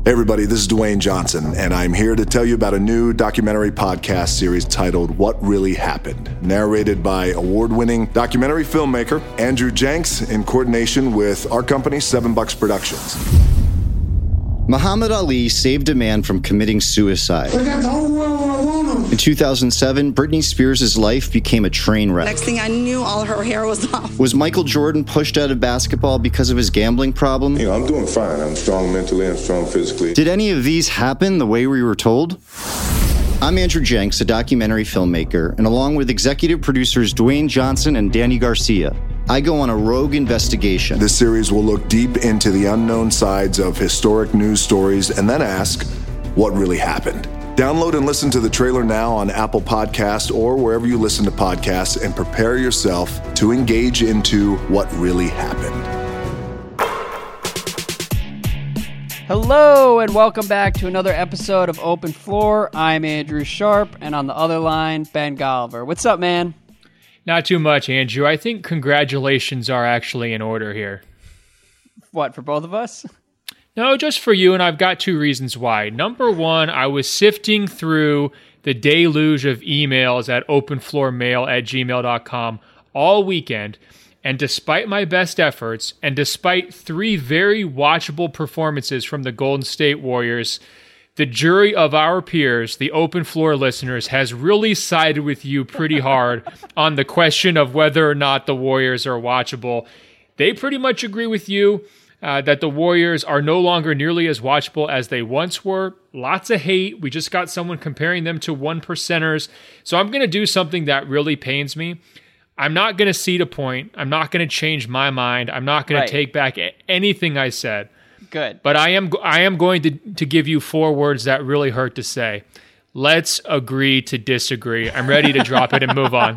Hey everybody, this is Dwayne Johnson, and I'm here to tell you about a new documentary podcast series titled What Really Happened, narrated by award-winning documentary filmmaker Andrew Jenks in coordination with our company, $7 Productions. Muhammad Ali saved a man from committing suicide. I got the whole world where I want them. In 2007, Britney Spears' life became a train wreck. Next thing I knew, all her hair was off. Was Michael Jordan pushed out of basketball because of his gambling problem? You know, I'm doing fine. I'm strong mentally, I'm strong physically. Did any of these happen the way we were told? I'm Andrew Jenks, a documentary filmmaker, and along with executive producers Dwayne Johnson and Danny Garcia, I go on a rogue investigation. This series will look deep into the unknown sides of historic news stories and then ask, what really happened? Download and listen to the trailer now on Apple Podcasts or wherever you listen to podcasts, and prepare yourself to engage into what really happened. Hello and welcome back to another episode of Open Floor. I'm Andrew Sharp, and on the other line, Ben Golliver. What's up, man? Not too much, Andrew. I think congratulations are actually in order here. What, for both of us? No, just for you, and I've got two reasons why. Number one, I was sifting through the deluge of emails at openfloormail@gmail.com all weekend, and despite my best efforts, and despite three very watchable performances from the Golden State Warriors, the jury of our peers, the Open Floor listeners, has really sided with you pretty hard on the question of whether or not the Warriors are watchable. They pretty much agree with you that the Warriors are no longer nearly as watchable as they once were. Lots of hate. We just got someone comparing them to one percenters. So I'm going to do something that really pains me. I'm not going to cede a point. I'm not going to change my mind. I'm not going to take back anything I said. Good. But I am going to give you four words that really hurt to say. Let's agree to disagree. I'm ready to drop it and move on.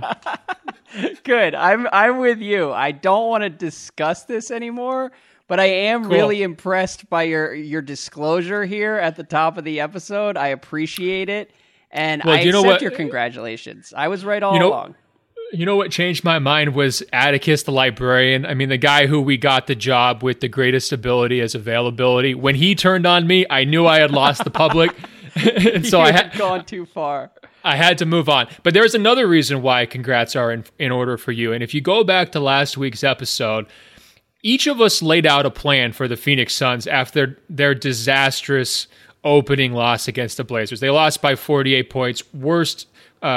Good. I'm with you. I don't want to discuss this anymore, but I am really impressed by your disclosure here at the top of the episode. I appreciate it. And I accept your congratulations. I was right all along. You know what changed my mind was Atticus, the librarian. I mean, the guy who we got the job with the greatest ability as availability. When he turned on me, I knew I had lost the public. And so I had gone too far. I had to move on. But there's another reason why congrats are in order for you. And if you go back to last week's episode, each of us laid out a plan for the Phoenix Suns after their disastrous opening loss against the Blazers. They lost by 48 points, worst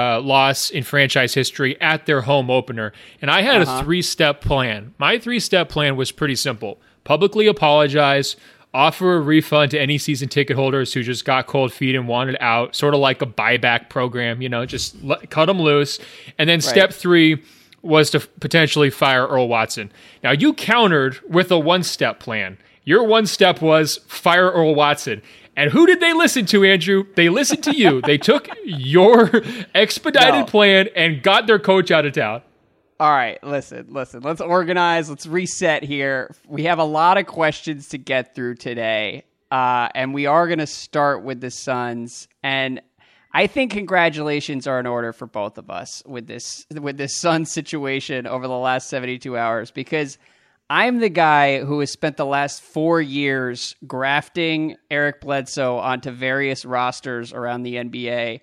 loss in franchise history at their home opener. And I had a three-step plan. My three-step plan was pretty simple. Publicly apologize, offer a refund to any season ticket holders who just got cold feet and wanted out, sort of like a buyback program, just cut them loose. And then step three was to potentially fire Earl Watson. Now, you countered with a one-step plan. Your one step was fire Earl Watson. And who did they listen to, Andrew? They listened to you. They took your expedited plan and got their coach out of town. All right, listen. Let's organize. Let's reset here. We have a lot of questions to get through today, and we are going to start with the Suns. And I think congratulations are in order for both of us with this Suns situation over the last 72 hours, because I'm the guy who has spent the last 4 years grafting Eric Bledsoe onto various rosters around the NBA,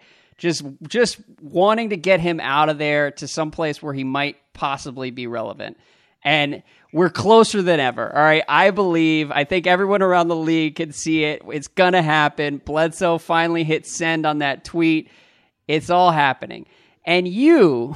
just wanting to get him out of there to some place where he might possibly be relevant. And we're closer than ever. All right, I think everyone around the league can see it. It's going to happen. Bledsoe finally hit send on that tweet. It's all happening. And you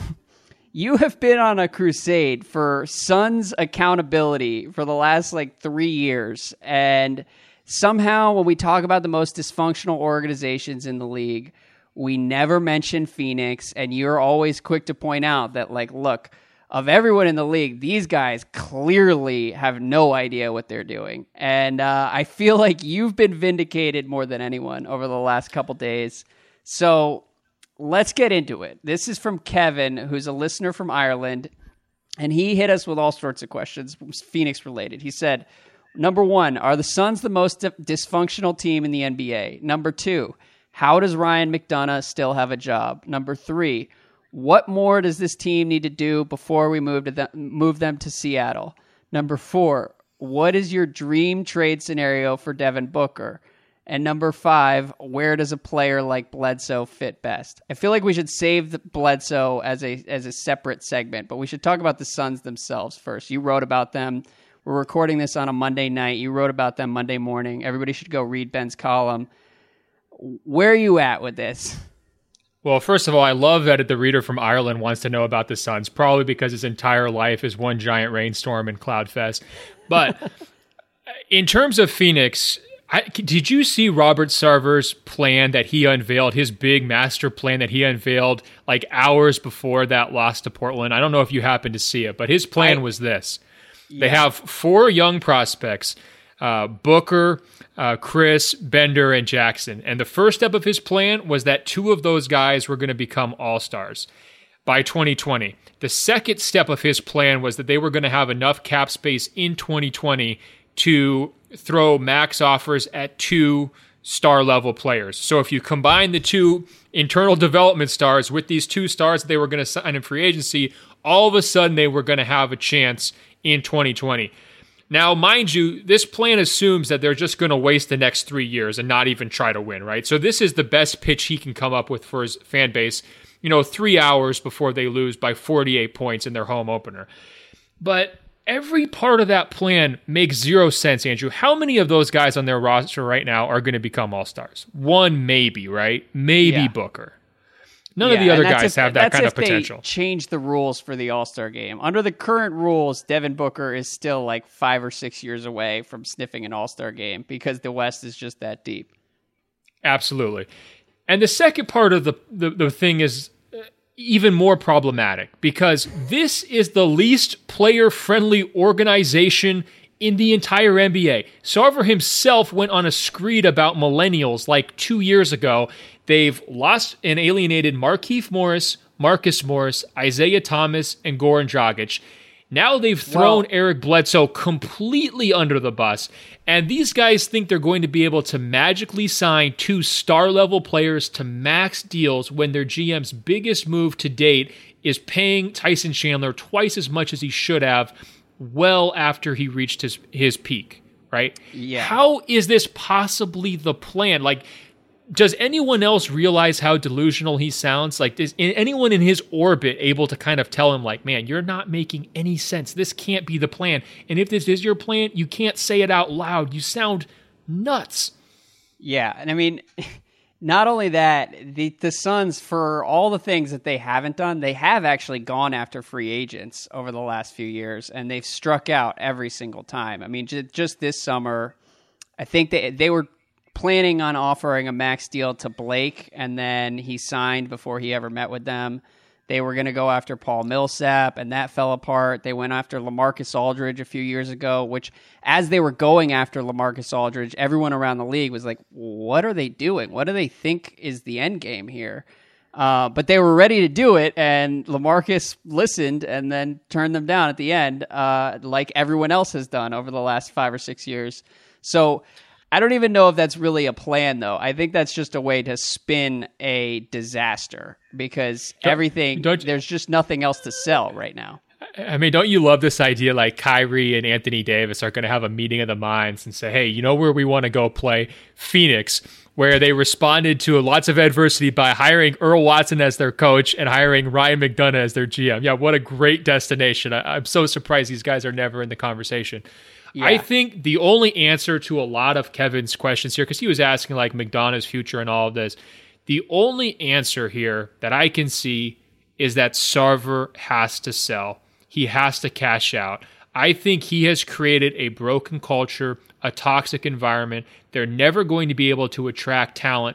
have been on a crusade for Suns accountability for the last 3 years. And somehow when we talk about the most dysfunctional organizations in the league, we never mention Phoenix. And you're always quick to point out that, look, of everyone in the league, these guys clearly have no idea what they're doing. And I feel like you've been vindicated more than anyone over the last couple days. So let's get into it. This is from Kevin, who's a listener from Ireland, and he hit us with all sorts of questions, Phoenix related. He said, number one, are the Suns the most dysfunctional team in the NBA? Number two, how does Ryan McDonough still have a job? Number three, what more does this team need to do before we move them to Seattle? Number four, what is your dream trade scenario for Devin Booker? And number 5, where does a player like Bledsoe fit best? I feel like we should save the Bledsoe as a separate segment, but we should talk about the Suns themselves first. You wrote about them. We're recording this on a Monday night. You wrote about them Monday morning. Everybody should go read Ben's column. Where are you at with this? Well, first of all, I love that the reader from Ireland wants to know about the Suns, probably because his entire life is one giant rainstorm and Cloudfest. But in terms of Phoenix, did you see Robert Sarver's plan that he unveiled, his big master plan that he unveiled like hours before that loss to Portland? I don't know if you happened to see it, but his plan was this. Yeah. They have 4 young prospects, Booker, Chris, Bender, and Jackson. And the first step of his plan was that 2 of those guys were going to become all-stars by 2020. The second step of his plan was that they were going to have enough cap space in 2020 to throw max offers at 2 star-level players. So if you combine the 2 internal development stars with these 2 stars that they were going to sign in free agency, all of a sudden they were going to have a chance in 2020. Now, mind you, this plan assumes that they're just going to waste the next 3 years and not even try to win, right? So this is the best pitch he can come up with for his fan base, 3 hours before they lose by 48 points in their home opener. But every part of that plan makes 0 sense, Andrew. How many of those guys on their roster right now are going to become all-stars? 1 maybe, right? Maybe Booker. None of the other guys have that kind of potential. They change the rules for the All-Star game. Under the current rules, Devin Booker is still like 5 or 6 years away from sniffing an All-Star game because the West is just that deep. Absolutely. And the second part of the thing is even more problematic because this is the least player-friendly organization in the entire NBA. Sarver himself went on a screed about millennials like 2 years ago. They've lost and alienated Markieff Morris, Marcus Morris, Isaiah Thomas, and Goran Dragic. Now they've thrown Eric Bledsoe completely under the bus, and these guys think they're going to be able to magically sign 2 star-level players to max deals when their GM's biggest move to date is paying Tyson Chandler twice as much as he should have well after he reached his peak, right? Yeah. How is this possibly the plan? Like, does anyone else realize how delusional he sounds? Like, is anyone in his orbit able to kind of tell him, like, man, you're not making any sense. This can't be the plan. And if this is your plan, you can't say it out loud. You sound nuts. Yeah, and I mean, not only that, the Suns, for all the things that they haven't done, they have actually gone after free agents over the last few years, and they've struck out every single time. I mean, just this summer, I think they were planning on offering a max deal to Blake, and then he signed before he ever met with them. They were going to go after Paul Millsap, and that fell apart. They went after LaMarcus Aldridge a few years ago, which, as they were going after LaMarcus Aldridge, everyone around the league was like, what are they doing? What do they think is the end game here? But they were ready to do it, and LaMarcus listened and then turned them down at the end, like everyone else has done over the last 5 or 6 years. So I don't even know if that's really a plan, though. I think that's just a way to spin a disaster because there's just nothing else to sell right now. I mean, don't you love this idea like Kyrie and Anthony Davis are going to have a meeting of the minds and say, hey, you know where we want to go play? Phoenix, where they responded to lots of adversity by hiring Earl Watson as their coach and hiring Ryan McDonough as their GM. Yeah, what a great destination. I'm so surprised these guys are never in the conversation. Yeah. I think the only answer to a lot of Kevin's questions here, because he was asking like McDonough's future and all of this, the only answer here that I can see is that Sarver has to sell. He has to cash out. I think he has created a broken culture, a toxic environment. They're never going to be able to attract talent,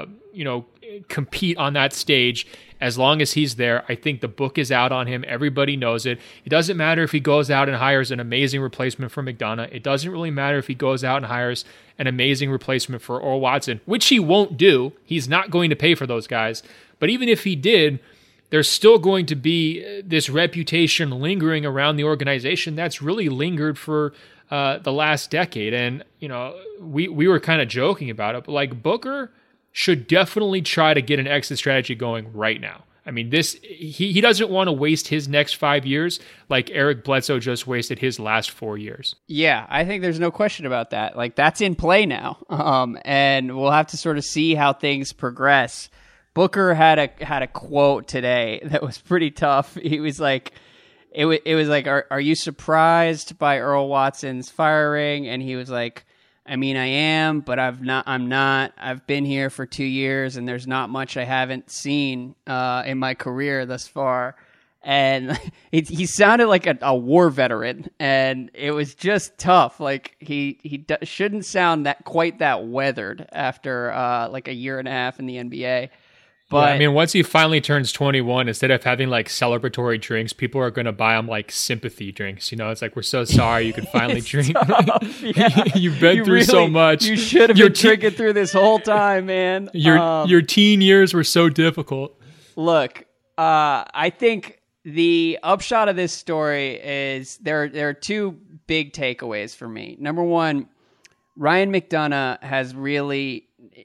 compete on that stage as long as he's there. I think the book is out on him. Everybody knows it. It doesn't matter if he goes out and hires an amazing replacement for McDonough. It doesn't really matter if he goes out and hires an amazing replacement for Earl Watson, which he won't do. He's not going to pay for those guys. But even if he did, there's still going to be this reputation lingering around the organization that's really lingered for the last decade. And, we were kind of joking about it, but like Booker should definitely try to get an exit strategy going right now. I mean, he doesn't want to waste his next 5 years like Eric Bledsoe just wasted his last 4 years. Yeah, I think there's no question about that. Like, that's in play now. And we'll have to sort of see how things progress. Booker had a quote today that was pretty tough. He was like, it was like, are you surprised by Earl Watson's firing? And he was like, I mean, I am, but I'm not. I've been here for 2 years, and there's not much I haven't seen in my career thus far. And he sounded like a war veteran, and it was just tough. Like he shouldn't sound quite that weathered after like a year and a half in the NBA. But yeah, I mean, once he finally turns 21, instead of having like celebratory drinks, people are going to buy him like sympathy drinks. You know, it's like, we're so sorry you could finally drink. Yeah. You've been through so much. You should have been drinking through this whole time, man. Your teen years were so difficult. Look, I think the upshot of this story is there are two big takeaways for me. Number one, Ryan McDonough has really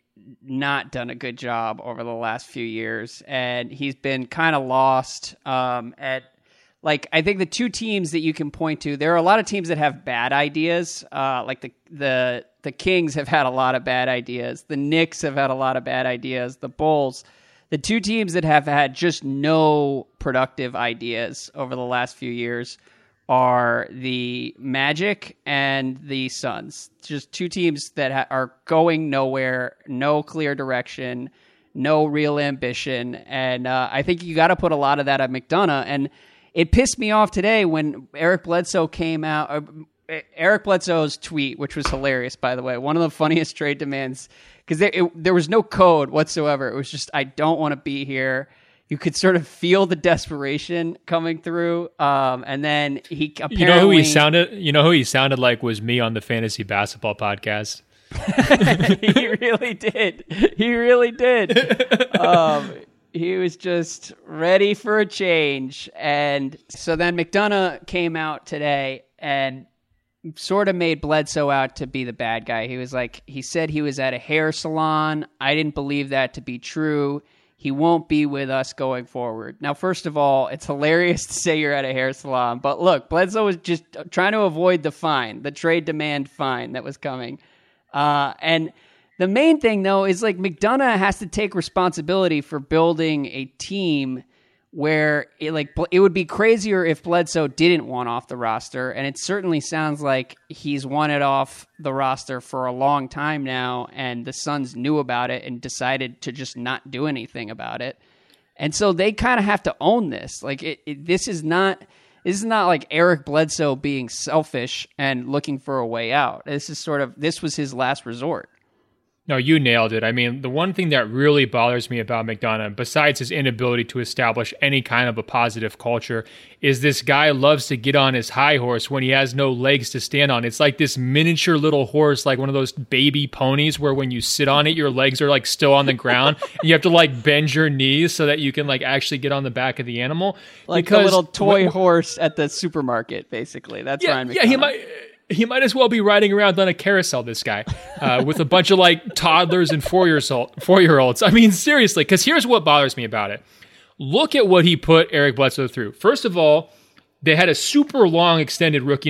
not done a good job over the last few years, and he's been kind of lost at, like, I think the two teams that you can point to, there are a lot of teams that have bad ideas, like the Kings have had a lot of bad ideas, the Knicks have had a lot of bad ideas, the Bulls. The two teams that have had just no productive ideas over the last few years are the Magic and the Suns. Just two teams that are going nowhere, no clear direction, no real ambition. And I think you got to put a lot of that on McDonough. And it pissed me off today when Eric Bledsoe came out. Eric Bledsoe's tweet, which was hilarious, by the way, one of the funniest trade demands, because there was no code whatsoever. It was just, I don't want to be here. You could sort of feel the desperation coming through, and then he apparently... You know who he sounded like was me on the Fantasy Basketball Podcast. He really did. He really did. He was just ready for a change. And so then McDonough came out today and sort of made Bledsoe out to be the bad guy. He was like, he said he was at a hair salon. I didn't believe that to be true. He won't be with us going forward. Now, first of all, it's hilarious to say you're at a hair salon. But look, Bledsoe was just trying to avoid the trade demand fine that was coming. And the main thing, though, is like McDonough has to take responsibility for building a team where it would be crazier if Bledsoe didn't want off the roster, and it certainly sounds like he's wanted off the roster for a long time now, and the Suns knew about it and decided to just not do anything about it. And so they kind of have to own this. Like this is not like Eric Bledsoe being selfish and looking for a way out. This was his last resort. No, you nailed it. I mean, the one thing that really bothers me about McDonough, besides his inability to establish any kind of a positive culture, is this guy loves to get on his high horse when he has no legs to stand on. It's like this miniature little horse, like one of those baby ponies where when you sit on it, your legs are like still on the ground. And you have to like bend your knees so that you can like actually get on the back of the animal. Like a little toy horse at the supermarket, basically. That's Ryan McDonough. Yeah, he might as well be riding around on a carousel, this guy, with a bunch of like toddlers and 4-year-olds. I mean, seriously, because here's what bothers me about it. Look at what he put Eric Bledsoe through. First of all, they had a super long extended rookie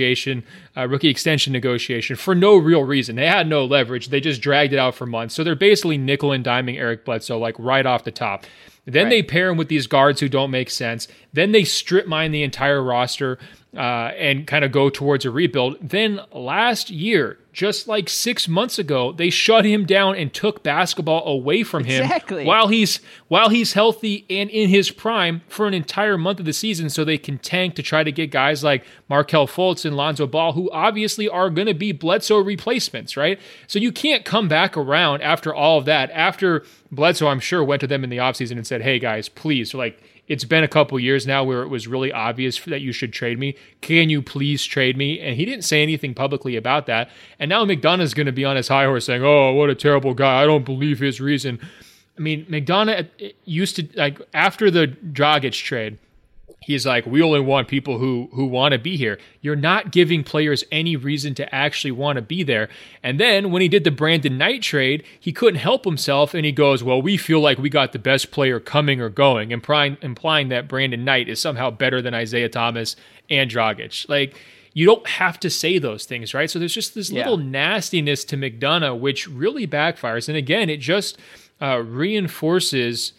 extension negotiation for no real reason. They had no leverage. They just dragged it out for months. So they're basically nickel and diming Eric Bledsoe like right off the top. Then They pair him with these guards who don't make sense. Then they strip mine the entire roster and kind of go towards a rebuild. Then last year, just like 6 months ago, they shut him down and took basketball away from him while he's healthy and in his prime for an entire month of the season, so they can tank to try to get guys like Markelle Fultz and Lonzo Ball, who obviously are going to be Bledsoe replacements, right? So you can't come back around after all of that. After Bledsoe, I'm sure, went to them in the offseason and said, hey guys, please, like, it's been a couple years now where it was really obvious that you should trade me. Can you please trade me? And he didn't say anything publicly about that. And now McDonough's going to be on his high horse saying, oh, what a terrible guy. I don't believe his reason. I mean, McDonough used to, like, after the Dragic trade, he's like, we only want people who want to be here. You're not giving players any reason to actually want to be there. And then when he did the Brandon Knight trade, he couldn't help himself, and he goes, well, we feel like we got the best player coming or going, implying that Brandon Knight is somehow better than Isaiah Thomas and Dragic. Like, you don't have to say those things, right? So there's just this little nastiness to McDonough, which really backfires. And again, it just reinforces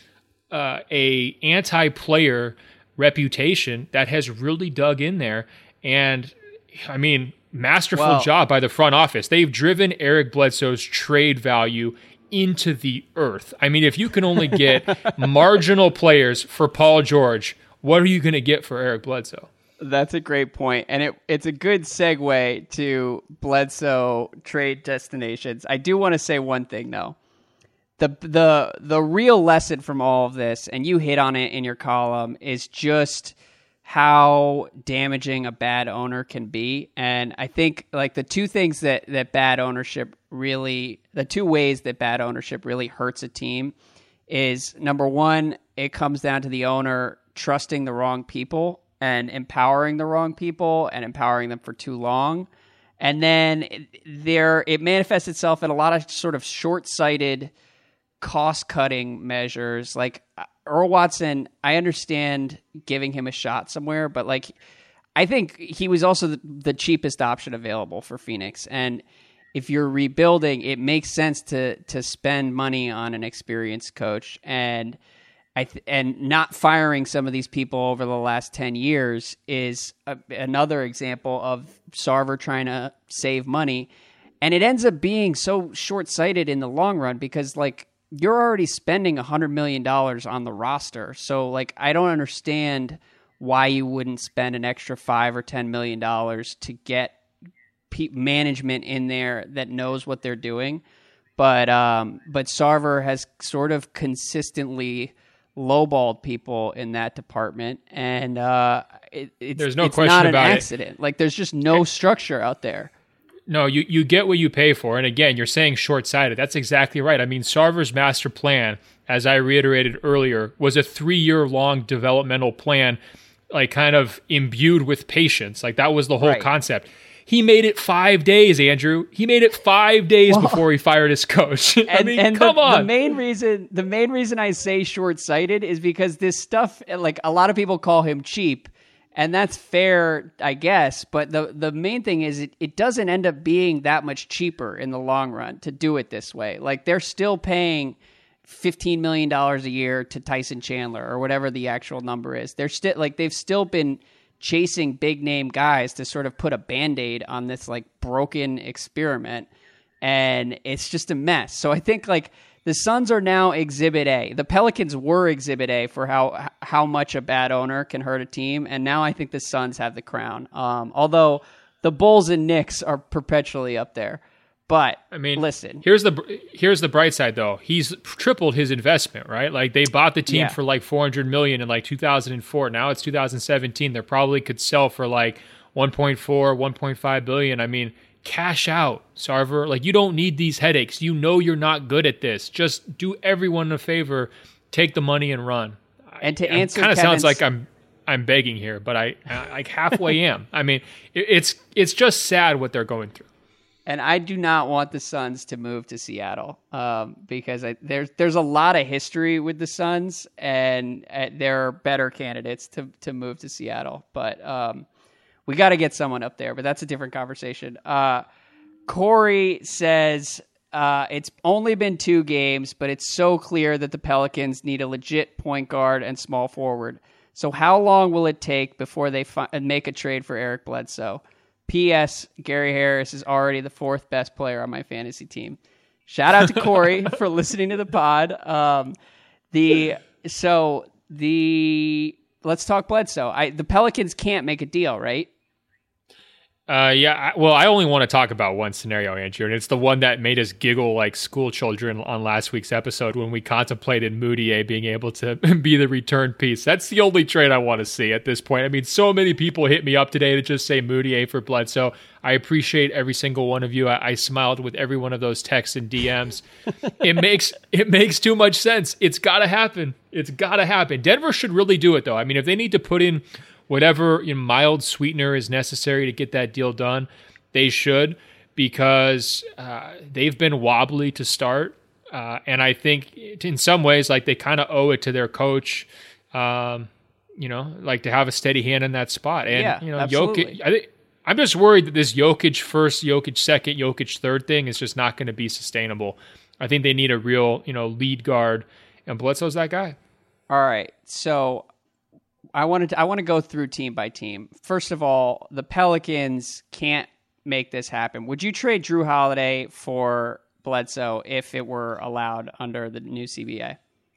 a anti-player reputation that has really dug in there. And I mean, masterful job by the front office. They've driven Eric Bledsoe's trade value into the earth. I mean, if you can only get marginal players for Paul George, what are you going to get for Eric Bledsoe? That's a great point. And it's a good segue to Bledsoe trade destinations. I do want to say one thing, though. The real lesson from all of this, and you hit on it in your column, is just how damaging a bad owner can be. And I think like the two ways that bad ownership really hurts a team is, number one, it comes down to the owner trusting the wrong people and empowering the wrong people and empowering them for too long. And then it manifests itself in a lot of sort of short-sighted cost-cutting measures. Like Earl Watson, I understand giving him a shot somewhere, but like I think he was also the cheapest option available for Phoenix. And if you're rebuilding, it makes sense to spend money on an experienced coach. And not firing some of these people over the last 10 years is another example of Sarver trying to save money. And it ends up being so short-sighted in the long run because like you're already spending $100 million on the roster. So like, I don't understand why you wouldn't spend an extra $5 or $10 million to get management in there that knows what they're doing. But Sarver has sort of consistently lowballed people in that department. And there's no it's question not about an accident. Like there's just no structure out there. No, you get what you pay for. And again, you're saying short-sighted. That's exactly right. I mean, Sarver's master plan, as I reiterated earlier, was a 3-year-long developmental plan, like kind of imbued with patience. Like that was the whole concept. He made it 5 days, Andrew. He made it 5 days before he fired his coach. I mean, come on. The main reason I say short-sighted is because this stuff, like a lot of people call him cheap. And that's fair, I guess. But the main thing is it doesn't end up being that much cheaper in the long run to do it this way. Like they're still paying $15 million a year to Tyson Chandler or whatever the actual number is. They've still been chasing big name guys to sort of put a Band-Aid on this like broken experiment. And it's just a mess. So I think like the Suns are now Exhibit A. The Pelicans were Exhibit A for how much a bad owner can hurt a team, and now I think the Suns have the crown. Although the Bulls and Knicks are perpetually up there. But I mean, listen, here's the bright side though. He's tripled his investment, right? Like they bought the team for like $400 million in like 2004. Now it's 2017. They probably could sell for like 1.4, 1.5 billion. I mean, cash out, Sarver. Like you don't need these headaches. You know you're not good at this. Just do everyone a favor, take the money and run. And to answer, kind of sounds like I'm begging here, but I like halfway am. I mean, it's just sad what they're going through. And I do not want the Suns to move to Seattle because there's a lot of history with the Suns, and there are better candidates to move to Seattle. But we got to get someone up there, but that's a different conversation. Corey says it's only been 2 games, but it's so clear that the Pelicans need a legit point guard and small forward. So how long will it take before they make a trade for Eric Bledsoe? P.S. Gary Harris is already the 4th best player on my fantasy team. Shout out to Corey for listening to the pod. Let's talk Bledsoe. The Pelicans can't make a deal, right? Well, I only want to talk about one scenario, Andrew, and it's the one that made us giggle like school children on last week's episode when we contemplated Moutier being able to be the return piece. That's the only trade I want to see at this point. I mean, so many people hit me up today to just say Moutier for Bledsoe. I appreciate every single one of you. I smiled with every one of those texts and DMs. It makes too much sense. It's got to happen. It's got to happen. Denver should really do it, though. I mean, if they need to put in whatever mild sweetener is necessary to get that deal done, they should, because they've been wobbly to start. And I think in some ways, like, they kind of owe it to their coach, like to have a steady hand in that spot. And, absolutely. Jokic, I'm just worried that this Jokic first, Jokic second, Jokic third thing is just not going to be sustainable. I think they need a real, lead guard, and Bledsoe's that guy. All right. So I want to go through team by team. First of all, the Pelicans can't make this happen. Would you trade Jrue Holiday for Bledsoe if it were allowed under the new CBA?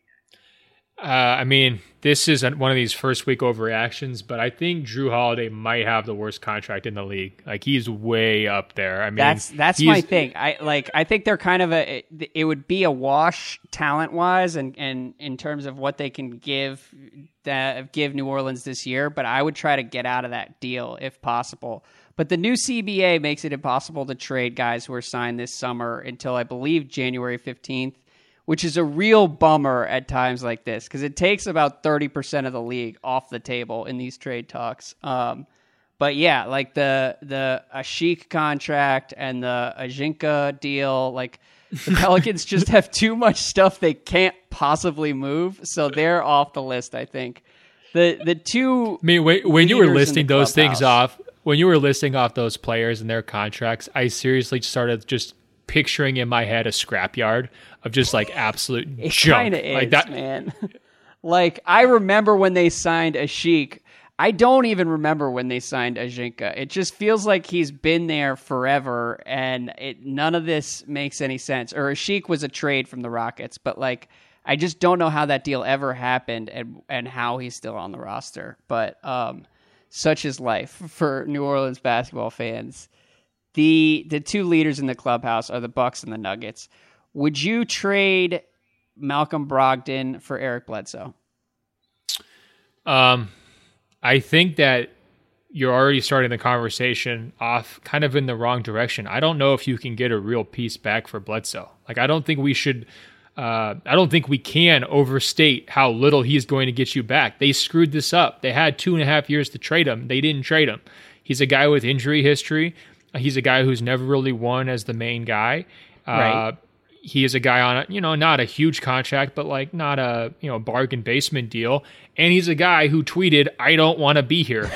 I mean, this is one of these first week overreactions, but I think Jrue Holiday might have the worst contract in the league. Like, he's way up there. I mean, that's my thing. I think they're kind of it would be a wash talent wise and in terms of what they can give New Orleans this year. But I would try to get out of that deal if possible. But the new CBA makes it impossible to trade guys who are signed this summer until, I believe, January 15th. Which is a real bummer at times like this, because it takes about 30% of the league off the table in these trade talks. But yeah, like the Asik contract and the Ajinka deal, like the Pelicans just have too much stuff they can't possibly move, so they're off the list, I think. The two. I mean, when you were listing those things off, when you were listing off those players and their contracts, I seriously started just picturing in my head a scrapyard of just like absolute junk. It kind of is, man. Like, I remember when they signed Asik. I don't even remember when they signed Ajinka. It just feels like he's been there forever, and none of this makes any sense. Or Asik was a trade from the Rockets, but like, I just don't know how that deal ever happened and how he's still on the roster. But such is life for New Orleans basketball fans. The two leaders in the clubhouse are the Bucks and the Nuggets. Would you trade Malcolm Brogdon for Eric Bledsoe? I think that you're already starting the conversation off kind of in the wrong direction. I don't know if you can get a real piece back for Bledsoe. Like, I don't think we should. I don't think we can overstate how little he's going to get you back. They screwed this up. They had 2.5 years to trade him. They didn't trade him. He's a guy with injury history. He's a guy who's never really won as the main guy. Right. He is a guy on not a huge contract, but like not a bargain basement deal. And he's a guy who tweeted, "I don't want to be here."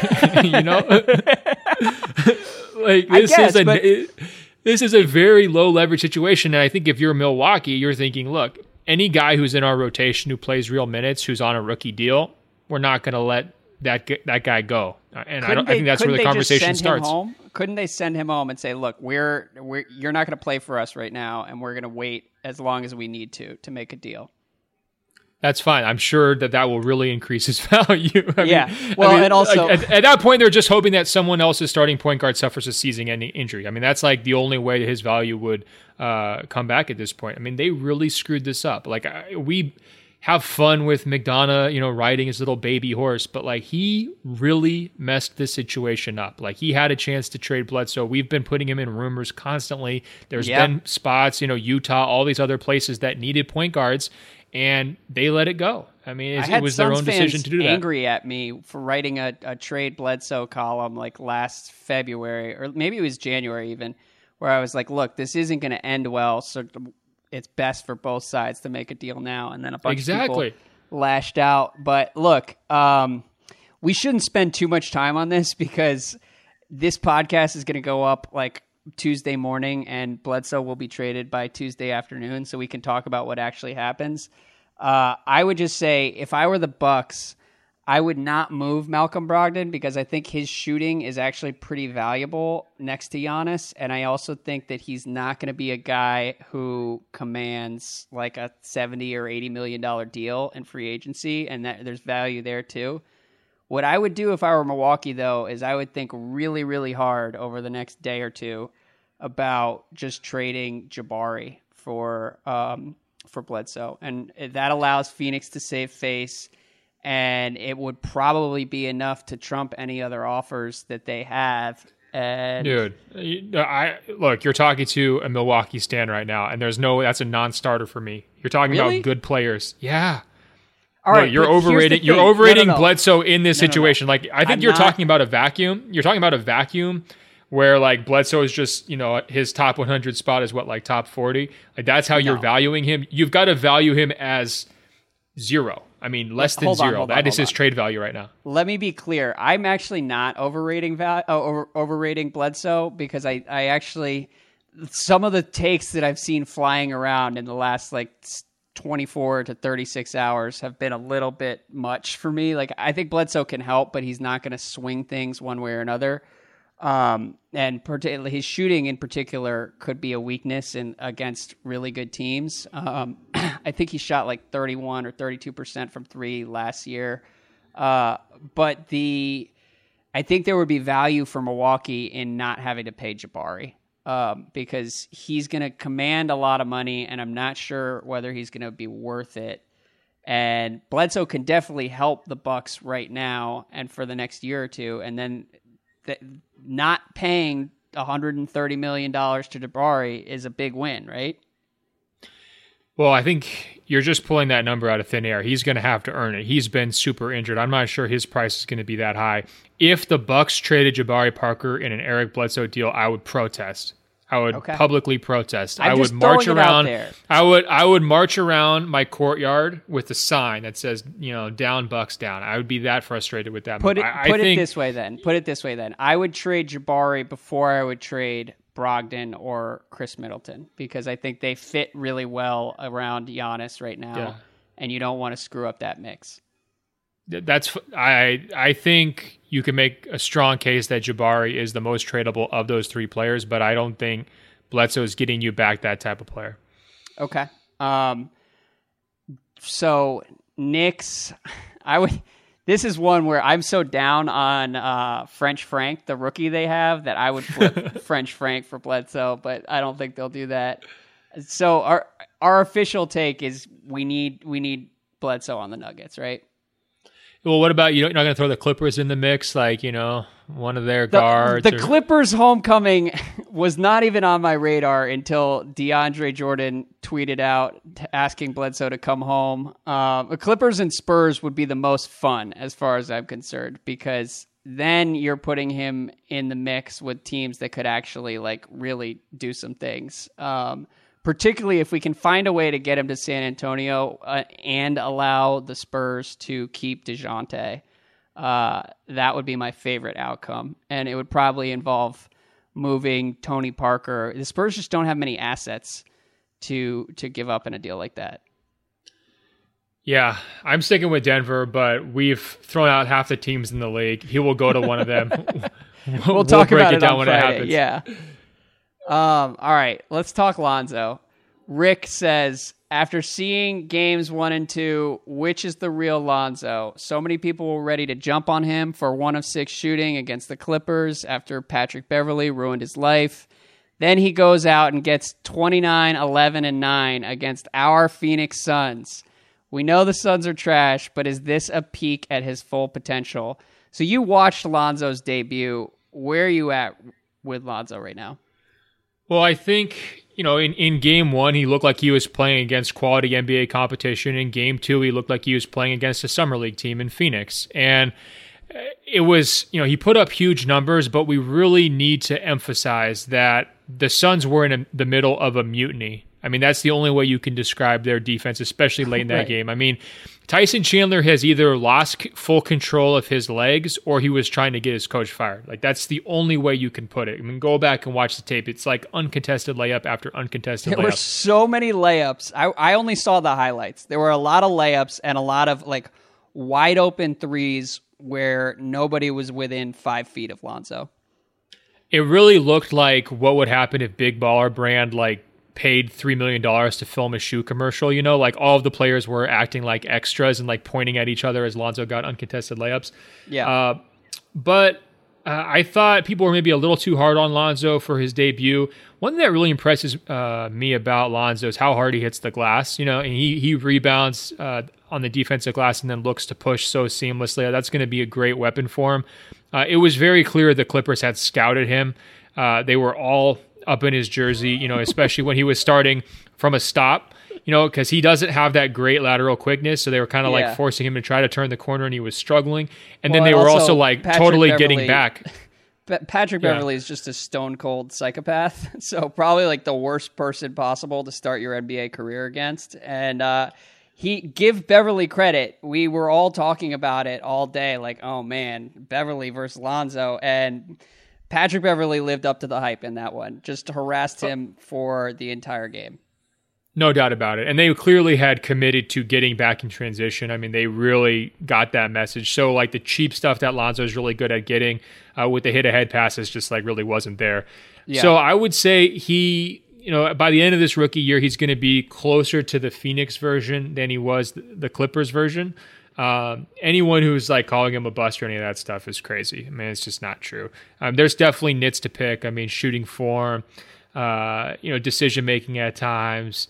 Like, this is a very low leverage situation. And I think if you're Milwaukee, you're thinking, look, any guy who's in our rotation who plays real minutes, who's on a rookie deal, we're not going to let that guy go. And I think that's where the conversation starts. Couldn't they send him home and say, look, you're not going to play for us right now, and we're going to wait as long as we need to make a deal? That's fine. I'm sure that will really increase his value. And also at that point, they're just hoping that someone else's starting point guard suffers a season-ending injury. I mean, that's like the only way that his value would come back at this point. I mean, they really screwed this up. Like, we have fun with McDonough, riding his little baby horse, but like, he really messed this situation up. Like, he had a chance to trade Bledsoe. We've been putting him in rumors constantly. There's been spots, Utah, all these other places that needed point guards, and they let it go. I mean, it was their own decision to do that. Angry at me for writing a trade Bledsoe column like last February, or maybe it was January even, where I was like, look, this isn't going to end well, so it's best for both sides to make a deal now. And then a bunch of people lashed out. But look, we shouldn't spend too much time on this, because this podcast is going to go up like Tuesday morning, and Bledsoe will be traded by Tuesday afternoon, so we can talk about what actually happens. I would just say, if I were the Bucks, I would not move Malcolm Brogdon, because I think his shooting is actually pretty valuable next to Giannis, and I also think that he's not going to be a guy who commands like a $70 or $80 million deal in free agency, and that there's value there too. What I would do if I were Milwaukee, though, is I would think really, really hard over the next day or two about just trading Jabari for Bledsoe. And that allows Phoenix to save face, and it would probably be enough to trump any other offers that they have. And dude, look, you're talking to a Milwaukee stan right now, and that's a non-starter for me. You're talking about good players. Yeah. All right, you're overrating. You're overrating Bledsoe in this situation. Like, I think you're talking about a vacuum. You're talking about a vacuum where like Bledsoe is just, his top 100 spot is what, like top 40. Like that's how you're valuing him. You've got to value him as 0. I mean, less than 0. That is his trade value right now. Let me be clear. I'm actually not overrating Bledsoe, because I actually, some of the takes that I've seen flying around in the last like 24 to 36 hours have been a little bit much for me. Like, I think Bledsoe can help, but he's not going to swing things one way or another. And his shooting in particular could be a weakness against really good teams. I think he shot like 31 or 32% from 3 last year. But I think there would be value for Milwaukee in not having to pay Jabari. Because he's going to command a lot of money, and I'm not sure whether he's going to be worth it. And Bledsoe can definitely help the Bucks right now and for the next year or two, and then not paying $130 million to Jabari is a big win, right? Well, I think you're just pulling that number out of thin air. He's going to have to earn it. He's been super injured. I'm not sure his price is going to be that high. If the Bucks traded Jabari Parker in an Eric Bledsoe deal, I would protest. I would publicly protest. I would march around. I would march around my courtyard with a sign that says, down Bucks down. I would be that frustrated with that. Put it this way then. I would trade Jabari before I would trade Brogdon or Chris Middleton, because I think they fit really well around Giannis right now, and you don't want to screw up that mix. I think you can make a strong case that Jabari is the most tradable of those 3 players, but I don't think Bledsoe is getting you back that type of player. Okay. So Knicks, this is one where I'm so down on French Frank, the rookie they have, that I would flip French Frank for Bledsoe, but I don't think they'll do that. So our official take is we need Bledsoe on the Nuggets, right? Well, what about, you're not going to throw the Clippers in the mix, like, one of their guards? The Clippers homecoming was not even on my radar until DeAndre Jordan tweeted out asking Bledsoe to come home. The Clippers and Spurs would be the most fun as far as I'm concerned, because then you're putting him in the mix with teams that could actually like really do some things. Particularly if we can find a way to get him to San Antonio and allow the Spurs to keep DeJounte. That would be my favorite outcome. And it would probably involve moving Tony Parker. The Spurs just don't have many assets to give up in a deal like that. Yeah, I'm sticking with Denver, but we've thrown out half the teams in the league. He will go to one of them. we'll talk about it down when Friday. It happens. Yeah. All right, let's talk Lonzo. Rick says, after seeing games 1 and 2, which is the real Lonzo? So many people were ready to jump on him for 1 of 6 shooting against the Clippers after Patrick Beverley ruined his life. Then he goes out and gets 29, 11, and 9 against our Phoenix Suns. We know the Suns are trash, but is this a peak at his full potential? So you watched Lonzo's debut. Where are you at with Lonzo right now? Well, I think, in game 1, he looked like he was playing against quality NBA competition. In game 2, he looked like he was playing against a summer league team in Phoenix. And it was, he put up huge numbers, but we really need to emphasize that the Suns were in the middle of a mutiny. I mean, that's the only way you can describe their defense, especially late in that right. game. I mean, Tyson Chandler has either lost full control of his legs or he was trying to get his coach fired. Like, that's the only way you can put it. I mean, go back and watch the tape. It's like uncontested layup after uncontested layup. There were so many layups. I only saw the highlights. There were a lot of layups and a lot of like wide open threes where nobody was within 5 feet of Lonzo. It really looked like what would happen if Big Baller Brand like paid $3 million to film a shoe commercial. Like all of the players were acting like extras and like pointing at each other as Lonzo got uncontested layups. Yeah. But I thought people were maybe a little too hard on Lonzo for his debut. One thing that really impresses me about Lonzo is how hard he hits the glass. And he rebounds on the defensive glass and then looks to push so seamlessly. That's going to be a great weapon for him. It was very clear the Clippers had scouted him. They were all up in his jersey, especially when he was starting from a stop, because he doesn't have that great lateral quickness. So they were kind of like forcing him to try to turn the corner, and he was struggling. And then they were also like totally getting back. Patrick Beverley is just a stone cold psychopath. So probably like the worst person possible to start your NBA career against. And give Beverley credit. We were all talking about it all day. Like, oh man, Beverley versus Lonzo. And Patrick Beverley lived up to the hype in that one. Just harassed him for the entire game. No doubt about it. And they clearly had committed to getting back in transition. I mean, they really got that message. So like the cheap stuff that Lonzo is really good at getting with the hit-ahead passes just like really wasn't there. Yeah. So I would say he, by the end of this rookie year, he's going to be closer to the Phoenix version than he was the Clippers version. Anyone who's like calling him a bust or any of that stuff is crazy. I mean, it's just not true. There's definitely nits to pick. I mean, shooting form, decision making at times,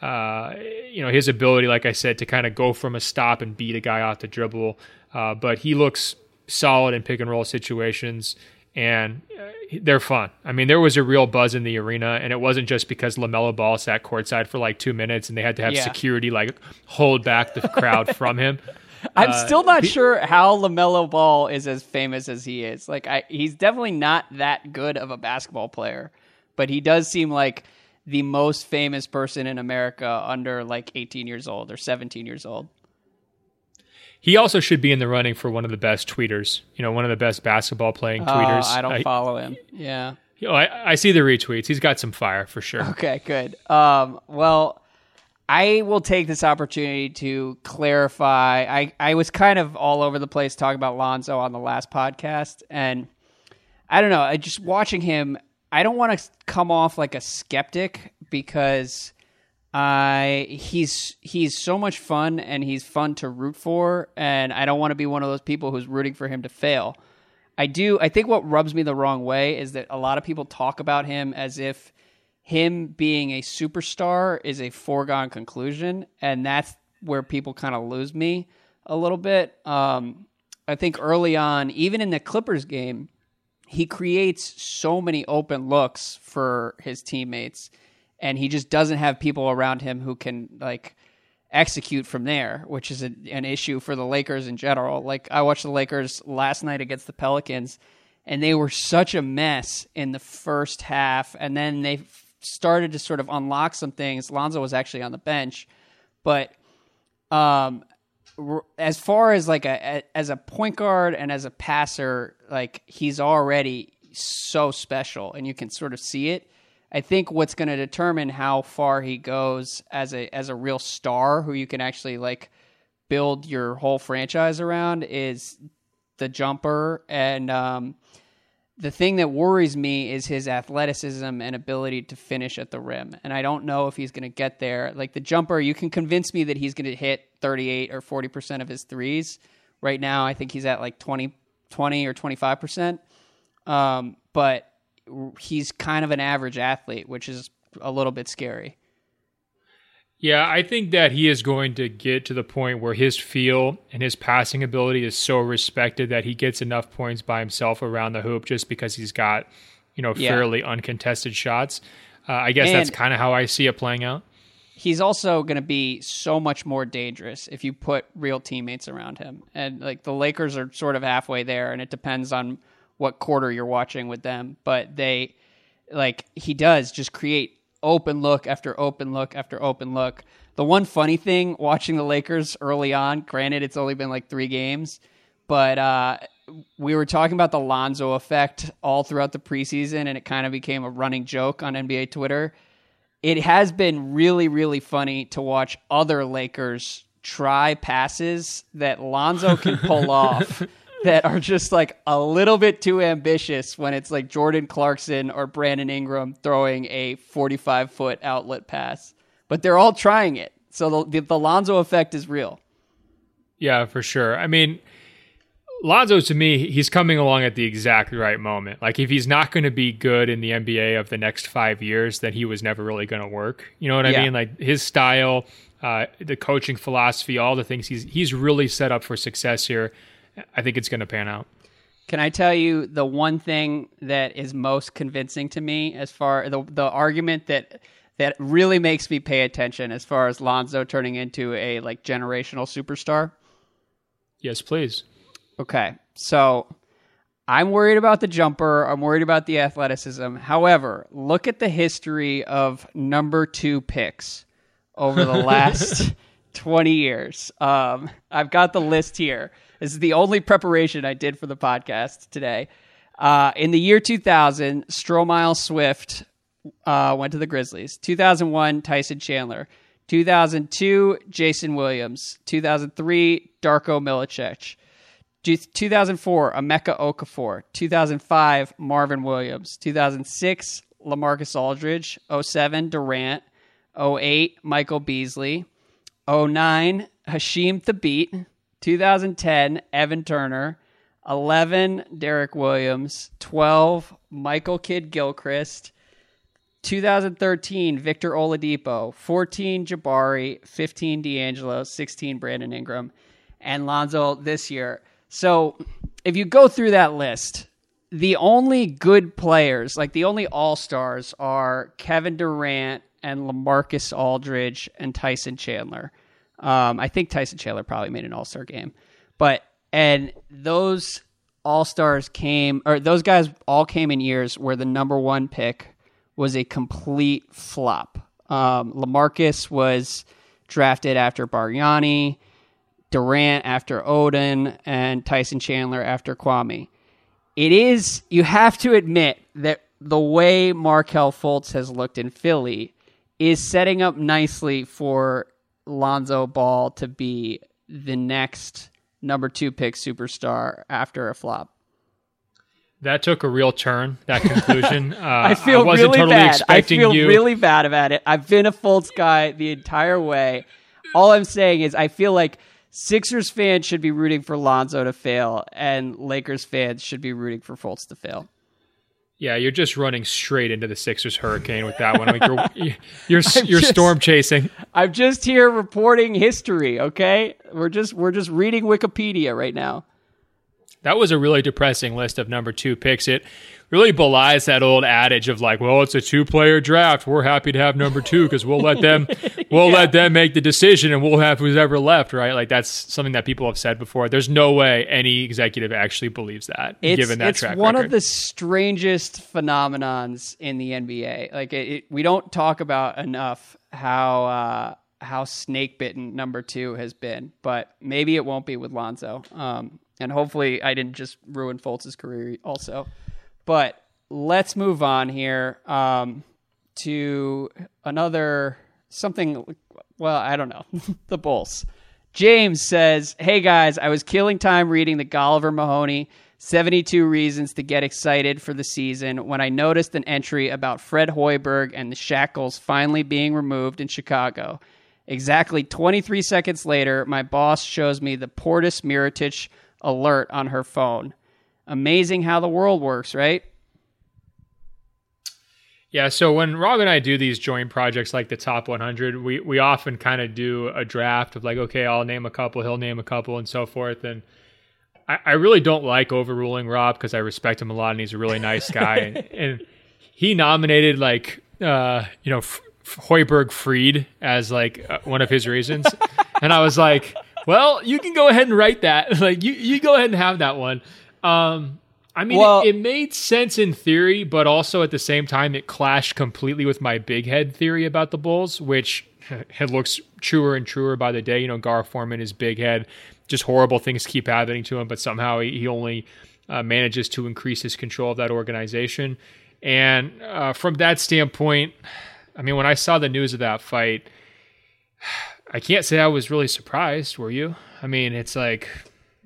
his ability, like I said, to kind of go from a stop and beat a guy off the dribble. But he looks solid in pick and roll situations, and they're fun. I mean, there was a real buzz in the arena, and it wasn't just because LaMelo Ball sat courtside for like 2 minutes and they had to have security like hold back the crowd from him. I'm still not sure how LaMelo Ball is as famous as he is. Like, he's definitely not that good of a basketball player, but he does seem like the most famous person in America under like 18 years old or 17 years old. He also should be in the running for one of the best tweeters, one of the best basketball playing tweeters. I don't follow him. Yeah. I see the retweets. He's got some fire for sure. Okay, good. Well, I will take this opportunity to clarify. I was kind of all over the place talking about Lonzo on the last podcast, and I don't know. Just watching him, I don't want to come off like a skeptic because he's so much fun and he's fun to root for, and I don't want to be one of those people who's rooting for him to fail. I think what rubs me the wrong way is that a lot of people talk about him as if him being a superstar is a foregone conclusion, and that's where people kind of lose me a little bit. I think early on, even in the Clippers game, he creates so many open looks for his teammates, and he just doesn't have people around him who can like execute from there, which is an issue for the Lakers in general. Like, I watched the Lakers last night against the Pelicans, and they were such a mess in the first half, and then they started to sort of unlock some things. Lonzo was actually on the bench, but as far as like as a point guard and as a passer, like he's already so special, and you can sort of see it. I think what's going to determine how far he goes as a real star who you can actually like build your whole franchise around is the jumper. And the thing that worries me is his athleticism and ability to finish at the rim. And I don't know if he's going to get there. Like the jumper, you can convince me that he's going to hit 38 or 40% of his threes. Right now, I think he's at like 20 or 25%. But he's kind of an average athlete, which is a little bit scary. Yeah, I think that he is going to get to the point where his feel and his passing ability is so respected that he gets enough points by himself around the hoop just because he's got, fairly uncontested shots. I guess that's kind of how I see it playing out. He's also going to be so much more dangerous if you put real teammates around him. And like the Lakers are sort of halfway there, and it depends on what quarter you're watching with them. But he does just create open look after open look after open look. The one funny thing watching the Lakers early on, granted it's only been like 3 games, but we were talking about the Lonzo effect all throughout the preseason, and it kind of became a running joke on NBA Twitter. It has been really, really funny to watch other Lakers try passes that Lonzo can pull off that are just like a little bit too ambitious when it's like Jordan Clarkson or Brandon Ingram throwing a 45-foot outlet pass. But they're all trying it. So the Lonzo effect is real. Yeah, for sure. I mean, Lonzo, to me, he's coming along at the exact right moment. Like, if he's not going to be good in the NBA of the next 5 years, then he was never really going to work. You know what I mean? Like, his style, the coaching philosophy, all the things, he's really set up for success here. I think it's going to pan out. Can I tell you the one thing that is most convincing to me as far the argument that really makes me pay attention as far as Lonzo turning into a like generational superstar? Yes, please. Okay, so I'm worried about the jumper. I'm worried about the athleticism. However, look at the history of number 2 picks over the last 20 years. I've got the list here. This is the only preparation I did for the podcast today. In the year 2000, Stromile Swift went to the Grizzlies. 2001, Tyson Chandler. 2002, Jason Williams. 2003, Darko Milicic. 2004, Emeka Okafor. 2005, Marvin Williams. 2006, LaMarcus Aldridge. 07, Durant. 08, Michael Beasley. 09, Hasheem Thabeet. 2010, Evan Turner. 11, Derek Williams. 12, Michael Kidd-Gilchrist. 2013, Victor Oladipo. 14, Jabari. 15, D'Angelo. 16, Brandon Ingram. And Lonzo this year. So if you go through that list, the only good players, like the only all-stars, are Kevin Durant and LaMarcus Aldridge and Tyson Chandler. I think Tyson Chandler probably made an all-star game. And those all-stars those guys all came in years where the number 1 pick was a complete flop. LaMarcus was drafted after Bargnani, Durant after Odin, and Tyson Chandler after Kwame. You have to admit that the way Markelle Fultz has looked in Philly is setting up nicely for Lonzo Ball to be the next number 2 pick superstar after a flop. That took a real turn, that conclusion. I feel wasn't really totally bad. expecting I feel you. really bad about it. I've been a Fultz guy the entire way. All I'm saying is I feel like Sixers fans should be rooting for Lonzo to fail, and Lakers fans should be rooting for Fultz to fail. Yeah, you're just running straight into the Sixers hurricane with that one. Like you're storm chasing. I'm just here reporting history, okay? We're just reading Wikipedia right now. That was a really depressing list of number 2 picks. It really belies that old adage of like, well, it's a 2-player draft. We're happy to have number 2 because we'll let them let them make the decision and we'll have who's ever left, right? Like that's something that people have said before. There's no way any executive actually believes that, given that track record. It's one of the strangest phenomenons in the NBA. Like we don't talk about enough how snake bitten number 2 has been, but maybe it won't be with Lonzo. And hopefully I didn't just ruin Fultz's career also. But let's move on here to another something. Well, I don't know. The Bulls. James says, hey guys, I was killing time reading the Golliver Mahoney 72 Reasons to Get Excited for the Season when I noticed an entry about Fred Hoiberg and the shackles finally being removed in Chicago. Exactly 23 seconds later, my boss shows me the Portis Mirotic alert on her phone. Amazing how the world works, right? Yeah, so when Rob and I do these joint projects like the Top 100, we often kind of do a draft of like, okay, I'll name a couple, he'll name a couple, and so forth. And I really don't like overruling Rob because I respect him a lot and he's a really nice guy. and he nominated like, Hoiberg Freed as like one of his reasons. And I was like, well, you can go ahead and write that. Like you go ahead and have that one. I mean, it made sense in theory, but also at the same time, it clashed completely with my big head theory about the Bulls, which it looks truer and truer by the day. You know, Gar Forman is big head, just horrible things keep happening to him, but somehow he only manages to increase his control of that organization. And from that standpoint, I mean, when I saw the news of that fight, I can't say I was really surprised, were you? I mean, it's like,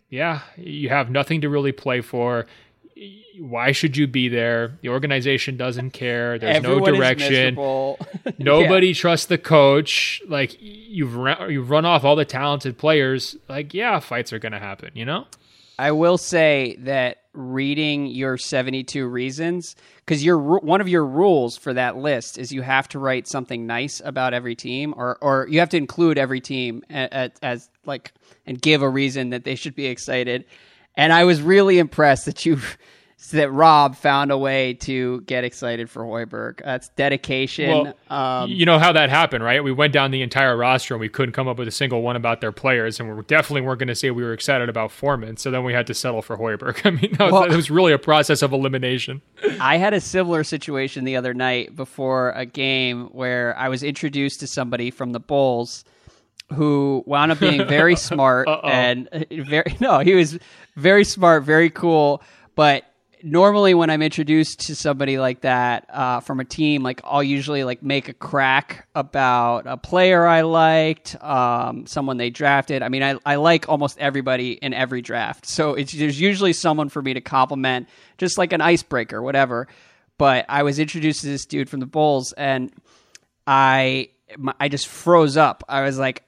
yeah, you have nothing to really play for. Why should you be there? The organization doesn't care. There's Everyone no direction. Is Nobody trusts the coach. Like you've run off all the talented players. Like, yeah, fights are going to happen, you know? I will say that reading your 72 reasons, because one of your rules for that list is you have to write something nice about every team, or you have to include every team as like, and give a reason that they should be excited. And I was really impressed that Rob found a way to get excited for Hoiberg. That's dedication. Well, you know how that happened, right? We went down the entire roster and we couldn't come up with a single one about their players, and we definitely weren't going to say we were excited about Foreman. So then we had to settle for Hoiberg. I mean, it was really a process of elimination. I had a similar situation the other night before a game where I was introduced to somebody from the Bulls who wound up being very smart and he was very smart, very cool. But normally when I'm introduced to somebody like that from a team, like I'll usually like make a crack about a player I liked, someone they drafted. I mean, I like almost everybody in every draft. So there's usually someone for me to compliment, just like an icebreaker, whatever. But I was introduced to this dude from the Bulls, and I just froze up. I was like,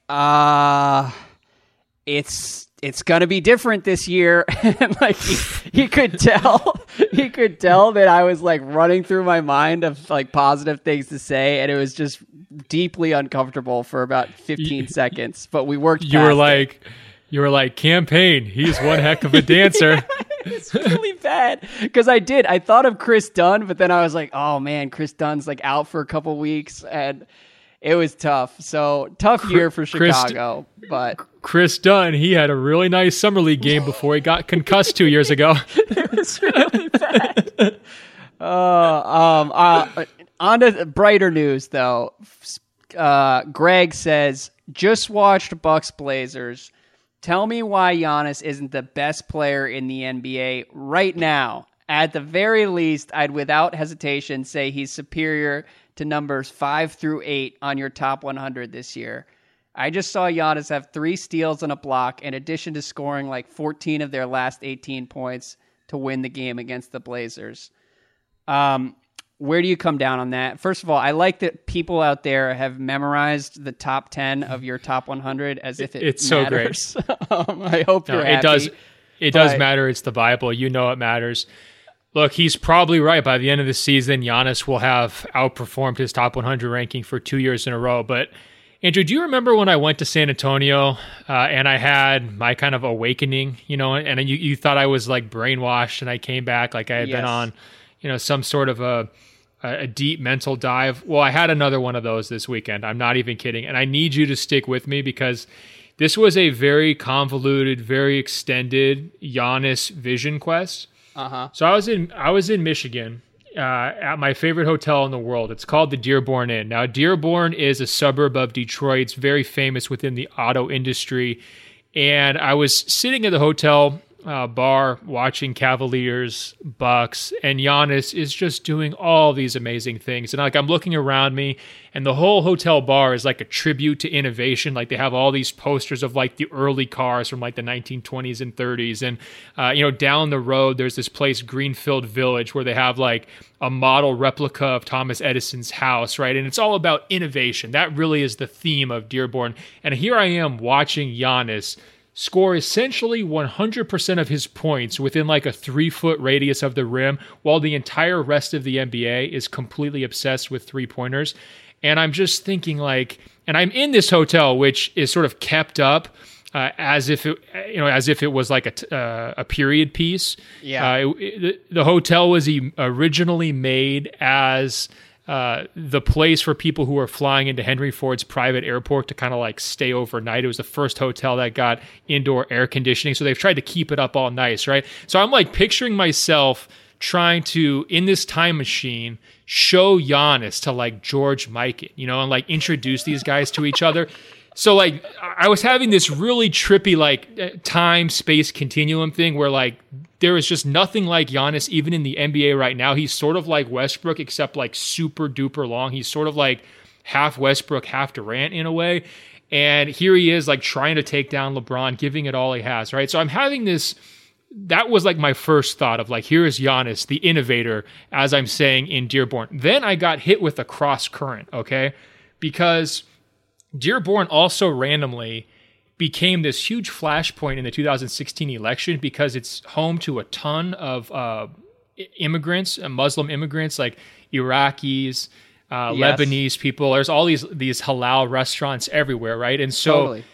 it's gonna be different this year. And like he could tell that I was like running through my mind of like positive things to say, and it was just deeply uncomfortable for about 15 seconds. But we worked. You were like, campaign. He's one heck of a dancer. Yeah, it's really bad because I thought of Chris Dunn, but then I was like, oh man, Chris Dunn's like out for a couple weeks, and it was tough. So tough year for Chicago. But Chris Dunn, he had a really nice summer league game before he got concussed 2 years ago. It was really bad. On to brighter news, though. Greg says, just watched Bucks Blazers. Tell me why Giannis isn't the best player in the NBA right now. At the very least, I'd without hesitation say he's superior to numbers 5 through 8 on your top 100 this year. I just saw Giannis have 3 steals and a block, in addition to scoring like 14 of their last 18 points to win the game against the Blazers. Where do you come down on that? First of all, I like that people out there have memorized the top 10 of your top 100 as if it's matters. So great. I hope you're happy. It does matter. It's the Bible. You know it matters. Look, he's probably right. By the end of the season, Giannis will have outperformed his top 100 ranking for 2 years in a row. But Andrew, do you remember when I went to San Antonio and I had my kind of awakening, you know, and you thought I was like brainwashed, and I came back like I had been on, you know, some sort of a deep mental dive? Well, I had another one of those this weekend. I'm not even kidding. And I need you to stick with me because this was a very convoluted, very extended Giannis vision quest. So I was in Michigan at my favorite hotel in the world. It's called the Dearborn Inn. Now, Dearborn is a suburb of Detroit. It's very famous within the auto industry. And I was sitting at the hotel bar watching Cavaliers, Bucks, and Giannis is just doing all these amazing things. And like I'm looking around me, and the whole hotel bar is like a tribute to innovation. Like they have all these posters of like the early cars from like the 1920s and 30s. And you know, down the road there's this place, Greenfield Village, where they have like a model replica of Thomas Edison's house, right? And it's all about innovation. That really is the theme of Dearborn. And here I am watching Giannis score essentially 100% of his points within like a 3-foot radius of the rim, while the entire rest of the NBA is completely obsessed with 3-pointers. And I'm just thinking like, and I'm in this hotel, which is sort of kept up as if it was like a period piece. Yeah. The hotel was originally made as the place for people who are flying into Henry Ford's private airport to kind of like stay overnight. It was the first hotel that got indoor air conditioning. So they've tried to keep it up all nice, right? So I'm like picturing myself trying to, in this time machine, show Giannis to like George Mikan, you know, and like introduce these guys to each other. So like I was having this really trippy like time space continuum thing where like there is just nothing like Giannis even in the NBA right now. He's sort of like Westbrook except like super duper long. He's sort of like half Westbrook, half Durant in a way. And here he is, like, trying to take down LeBron, giving it all he has, right? So I'm having this, that was like my first thought of like, here is Giannis, the innovator, as I'm saying in Dearborn. Then I got hit with a cross current, okay? Because Dearborn also randomly became this huge flashpoint in the 2016 election because it's home to a ton of immigrants, Muslim immigrants, like Iraqis, Lebanese people. There's all these halal restaurants everywhere, right? And so Totally.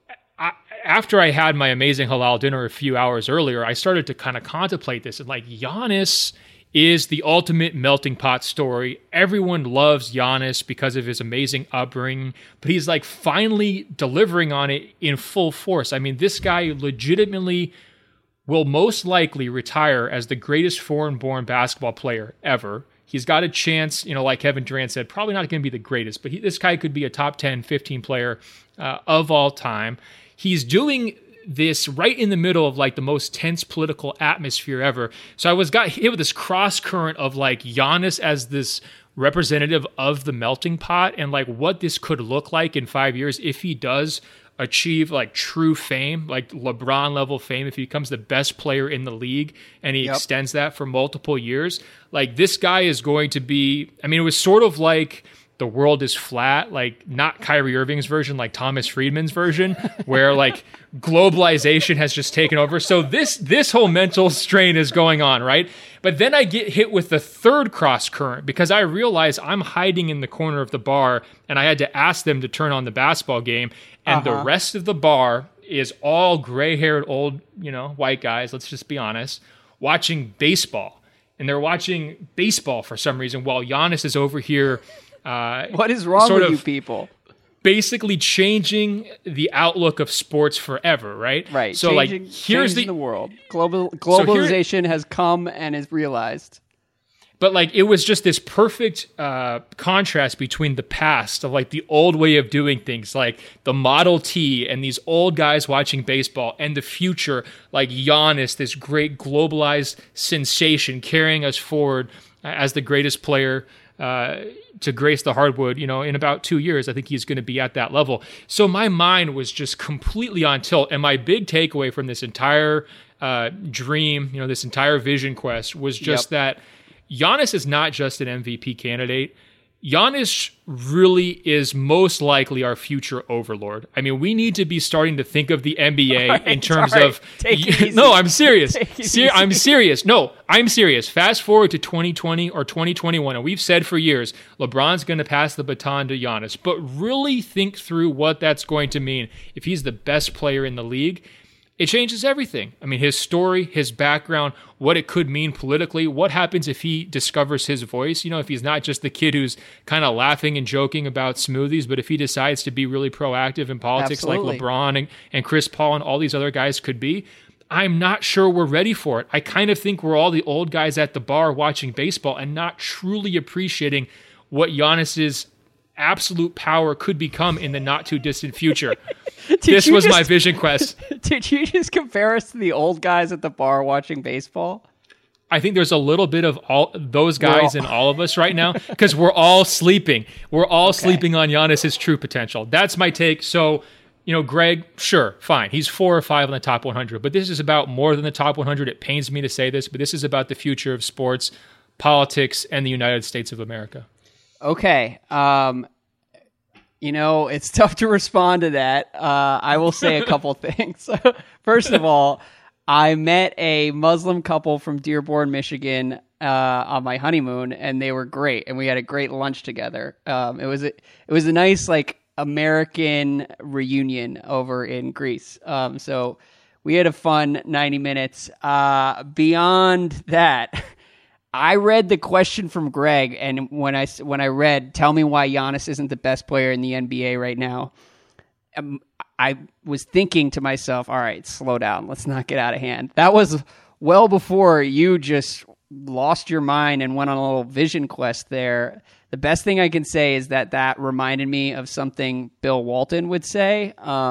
After I had my amazing halal dinner a few hours earlier, I started to kind of contemplate this. And like, Giannis is the ultimate melting pot story. Everyone loves Giannis because of his amazing upbringing, but he's like finally delivering on it in full force. I mean, this guy legitimately will most likely retire as the greatest foreign-born basketball player ever. He's got a chance, you know, like Kevin Durant said, probably not going to be the greatest, but this guy could be a top 10, 15 player of all time. He's doing this right in the middle of like the most tense political atmosphere ever. So I got hit with this cross current of like Giannis as this representative of the melting pot and like what this could look like in 5 years if he does achieve like true fame, like LeBron level fame, if he becomes the best player in the league and he extends that for multiple years. Like, this guy is going to be, I mean, it was sort of like the world is flat, like not Kyrie Irving's version, like Thomas Friedman's version, where like globalization has just taken over. So this whole mental strain is going on, right? But then I get hit with the third cross current because I realize I'm hiding in the corner of the bar and I had to ask them to turn on the basketball game. And the rest of the bar is all gray-haired old, you know, white guys, let's just be honest, watching baseball. And they're watching baseball for some reason while Giannis is over here. What is wrong with you people? Basically changing the outlook of sports forever, right? Right. So here's the world. Globalization has come and is realized. But like, it was just this perfect contrast between the past of like the old way of doing things, like the Model T and these old guys watching baseball, and the future, like Giannis, this great globalized sensation carrying us forward as the greatest player to grace the hardwood, you know, in about 2 years. I think he's going to be at that level. So my mind was just completely on tilt. And my big takeaway from this entire dream, you know, this entire vision quest was just that Giannis is not just an MVP candidate. Giannis really is most likely our future overlord. I mean, we need to be starting to think of the NBA in terms of... No, I'm serious. I'm serious. No, I'm serious. Fast forward to 2020 or 2021, and we've said for years, LeBron's going to pass the baton to Giannis. But really think through what that's going to mean. If he's the best player in the league, it changes everything. I mean, his story, his background, what it could mean politically, what happens if he discovers his voice, you know, if he's not just the kid who's kind of laughing and joking about smoothies, but if he decides to be really proactive in politics like LeBron and Chris Paul and all these other guys could be. I'm not sure we're ready for it. I kind of think we're all the old guys at the bar watching baseball and not truly appreciating what Giannis's absolute power could become in the not too distant future. This was my vision quest. Did you just compare us to the old guys at the bar watching baseball? I think there's a little bit of all those guys in all of us right now because we're all sleeping. We're all sleeping on Giannis's true potential. That's my take. So, you know, Greg, sure, fine. He's 4 or 5 on the top 100, but this is about more than the top 100. It pains me to say this, but this is about the future of sports, politics, and the United States of America. Okay. You know, it's tough to respond to that. I will say a couple things. First of all, I met a Muslim couple from Dearborn, Michigan, on my honeymoon, and they were great, and we had a great lunch together. It was a nice like American reunion over in Greece. So we had a fun 90 minutes. Beyond that, I read the question from Greg, and when I read, tell me why Giannis isn't the best player in the NBA right now, I was thinking to myself, all right, slow down. Let's not get out of hand. That was well before you just lost your mind and went on a little vision quest there. The best thing I can say is that reminded me of something Bill Walton would say.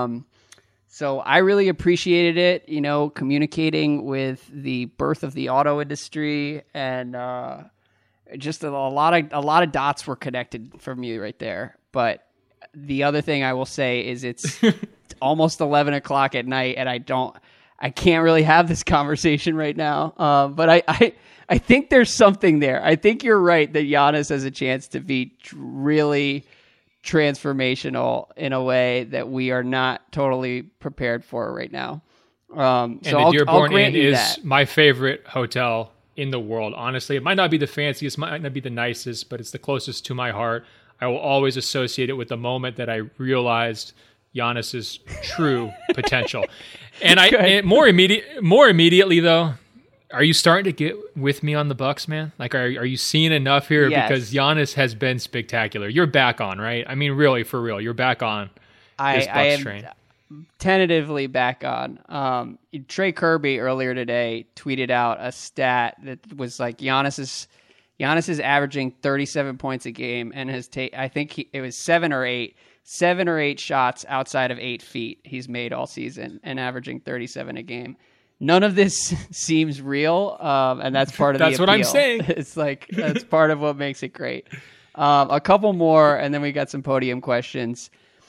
So I really appreciated it, you know, communicating with the birth of the auto industry, and just a lot of dots were connected for me right there. But the other thing I will say is it's almost 11 o'clock at night, and I can't really have this conversation right now. But I think there's something there. I think you're right that Giannis has a chance to be really transformational in a way that we are not totally prepared for right now. And the Dearborn Inn is my favorite hotel in the world. Honestly, it might not be the fanciest, might not be the nicest, but it's the closest to my heart. I will always associate it with the moment that I realized Giannis's true potential. And more immediately though, are you starting to get with me on the Bucks, man? Like, are you seeing enough here? Yes. Because Giannis has been spectacular. You're back on, right? I mean, really, for real, you're back on this Bucks train. Tentatively back on. Trey Kirby earlier today tweeted out a stat that was like Giannis is averaging 37 points a game and has I think it was 7 or 8 shots outside of 8 feet he's made all season and averaging 37 a game. None of this seems real, and that's part of the appeal. That's what I'm saying. It's like that's part of what makes it great. A couple more, and then we got some podium questions.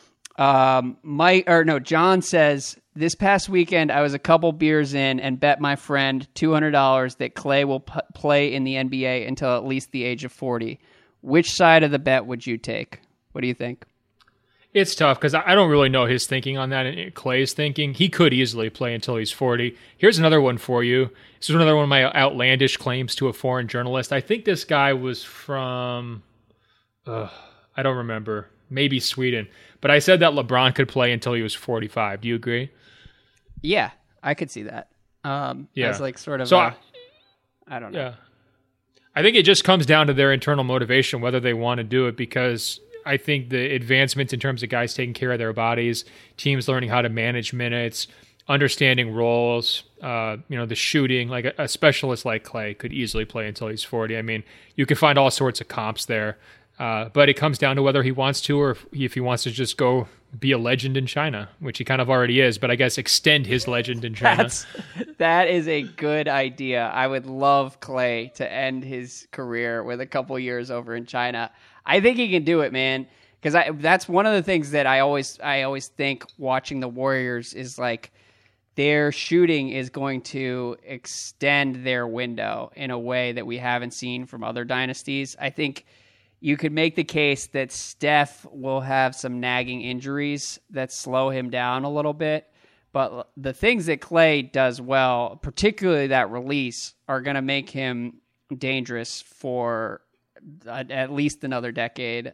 John says, this past weekend I was a couple beers in and bet my friend $200 that Clay will play in the NBA until at least the age of 40. Which side of the bet would you take? What do you think? It's tough because I don't really know his thinking on that and Clay's thinking. He could easily play until he's 40. Here's another one for you. This is another one of my outlandish claims to a foreign journalist. I think this guy was from, I don't remember, maybe Sweden. But I said that LeBron could play until he was 45. Do you agree? Yeah, I could see that. As like sort of, I don't know. Yeah. I think it just comes down to their internal motivation, whether they want to do it, because I think the advancements in terms of guys taking care of their bodies, teams learning how to manage minutes, understanding roles, the shooting, like a specialist like Clay could easily play until he's 40. I mean, you can find all sorts of comps there. But it comes down to whether he wants to or if he wants to just go be a legend in China, which he kind of already is, but I guess extend his legend in China. That is a good idea. I would love Clay to end his career with a couple years over in China. I think he can do it, man, because that's one of the things that I always think watching the Warriors is like their shooting is going to extend their window in a way that we haven't seen from other dynasties. I think you could make the case that Steph will have some nagging injuries that slow him down a little bit. But the things that Clay does well, particularly that release, are going to make him dangerous for at least another decade.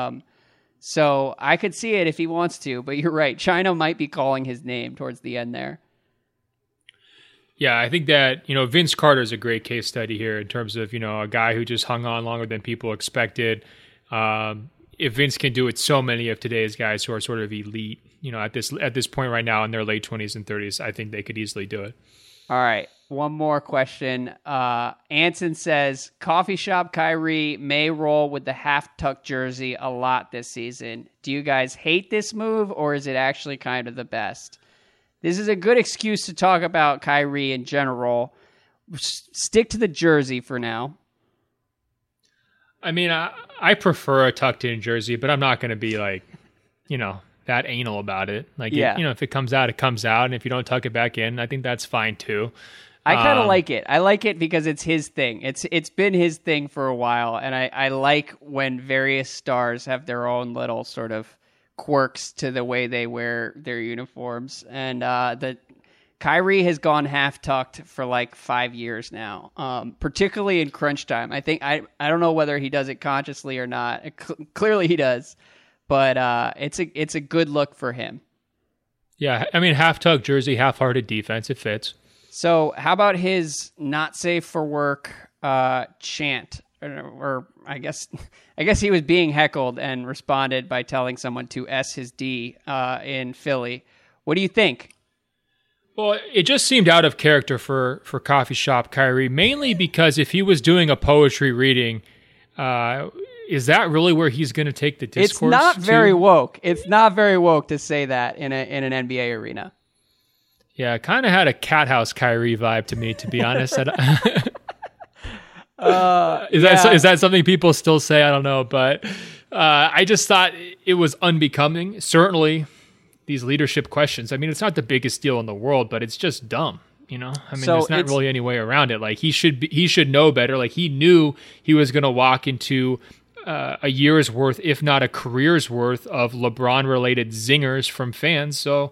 So I could see it if he wants to, but you're right. China might be calling his name towards the end there. Yeah, I think that, Vince Carter is a great case study here in terms of, a guy who just hung on longer than people expected. If Vince can do it, so many of today's guys who are sort of elite, at this point right now in their late 20s and 30s, I think they could easily do it. All right, one more question. Anson says, Coffee Shop Kyrie may roll with the half-tuck jersey a lot this season. Do you guys hate this move, or is it actually kind of the best? This is a good excuse to talk about Kyrie in general. Stick to the jersey for now. I mean, I prefer a tucked-in jersey, but I'm not going to be like, that anal about it. Like, if it comes out, it comes out, and if you don't tuck it back in, I think that's fine too. I kind of like it. I like it because it's his thing. It's been his thing for a while, and I like when various stars have their own little sort of quirks to the way they wear their uniforms. And the Kyrie has gone half tucked for like 5 years now, particularly in crunch time. I think I don't know whether he does it consciously or not. Clearly he does, but it's a good look for him. Yeah, I mean, half tuck jersey, half hearted defense. It fits. So how about his not safe for work chant? Or I guess he was being heckled and responded by telling someone to S his D in Philly. What do you think? Well, it just seemed out of character for Coffee Shop Kyrie, mainly because if he was doing a poetry reading, is that really where he's going to take the discourse? It's not very woke. It's not very woke to say that in an NBA arena. Yeah, it kind of had a Cat House Kyrie vibe to me, to be honest. Is that something people still say? I don't know, but I just thought it was unbecoming. Certainly, these leadership questions. I mean, it's not the biggest deal in the world, but it's just dumb. You know, I mean, there's not really any way around it. Like he should know better. Like he knew he was going to walk into a year's worth, if not a career's worth, of LeBron-related zingers from fans. So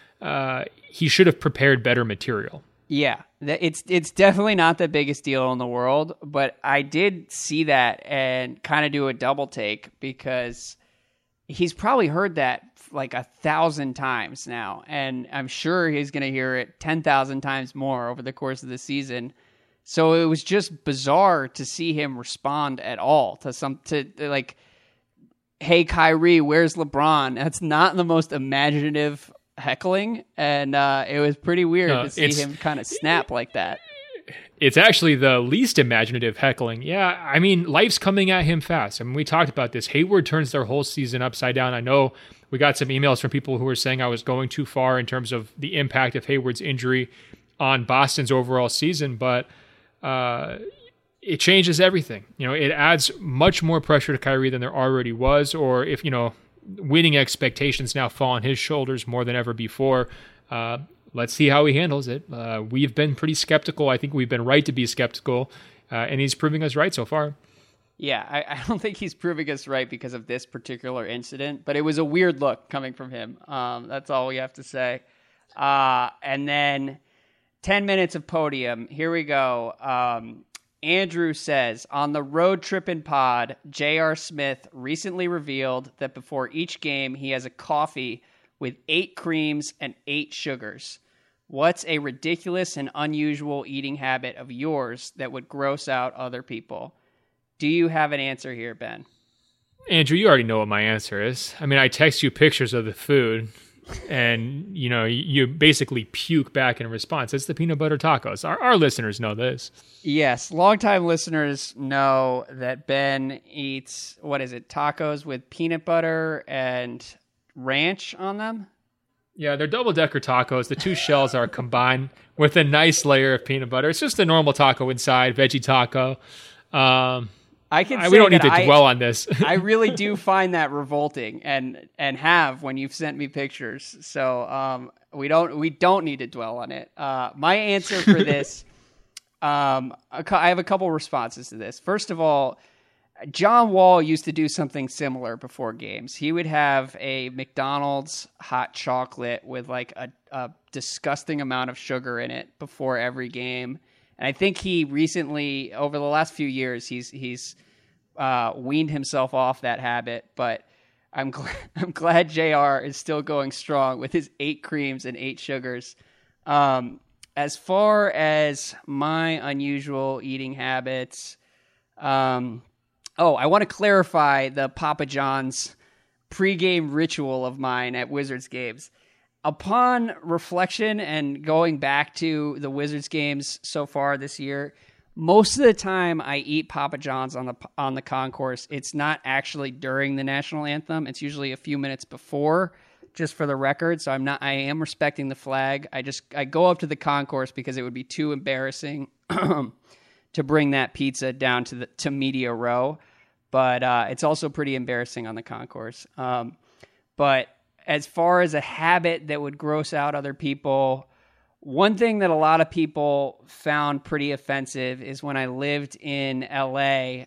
he should have prepared better material. Yeah, it's definitely not the biggest deal in the world, but I did see that and kind of do a double take because he's probably heard that like 1,000 times now, and I'm sure he's going to hear it 10,000 times more over the course of the season. So it was just bizarre to see him respond at all to like, "Hey Kyrie, where's LeBron?" That's not the most imaginative heckling, and it was pretty weird to see him kind of snap like that. It's actually the least imaginative heckling. Yeah, I mean, life's coming at him fast. I mean, we talked about this. Hayward turns their whole season upside down. I know we got some emails from people who were saying I was going too far in terms of the impact of Hayward's injury on Boston's overall season, but it changes everything. You know, it adds much more pressure to Kyrie than there already was, or if, you know, winning expectations now fall on his shoulders more than ever before. Let's see how he handles it. We've been pretty skeptical. I think we've been right to be skeptical, and he's proving us right so far. Yeah, I don't think he's proving us right because of this particular incident, but it was a weird look coming from him. That's all we have to say. And then 10 minutes of podium. Here we go. Andrew says, on the Road Trippin' Pod, J.R. Smith recently revealed that before each game, he has a coffee with 8 creams and 8 sugars. What's a ridiculous and unusual eating habit of yours that would gross out other people? Do you have an answer here, Ben? Andrew, you already know what my answer is. I mean, I text you pictures of the food, and you know, you basically puke back in response. It's the peanut butter tacos. Our listeners know this. Yes, longtime listeners know that Ben eats, tacos with peanut butter and ranch on them? Yeah, they're double-decker tacos. The 2 shells are combined with a nice layer of peanut butter. It's just a normal taco inside, veggie taco. We don't need to dwell on this. I really do find that revolting, and have when you've sent me pictures. So we don't need to dwell on it. My answer for this, I have a couple responses to this. First of all, John Wall used to do something similar before games. He would have a McDonald's hot chocolate with like a disgusting amount of sugar in it before every game. And I think he recently, over the last few years, he's weaned himself off that habit. But I'm glad JR is still going strong with his 8 creams and 8 sugars. As far as my unusual eating habits, I want to clarify the Papa John's pregame ritual of mine at Wizards games. Upon reflection and going back to the Wizards games so far this year, most of the time I eat Papa John's on the concourse. It's not actually during the national anthem. It's usually a few minutes before, just for the record. So I am respecting the flag. I go up to the concourse because it would be too embarrassing to bring that pizza down to media row. But it's also pretty embarrassing on the concourse. But as far as a habit that would gross out other people, one thing that a lot of people found pretty offensive is when I lived in LA.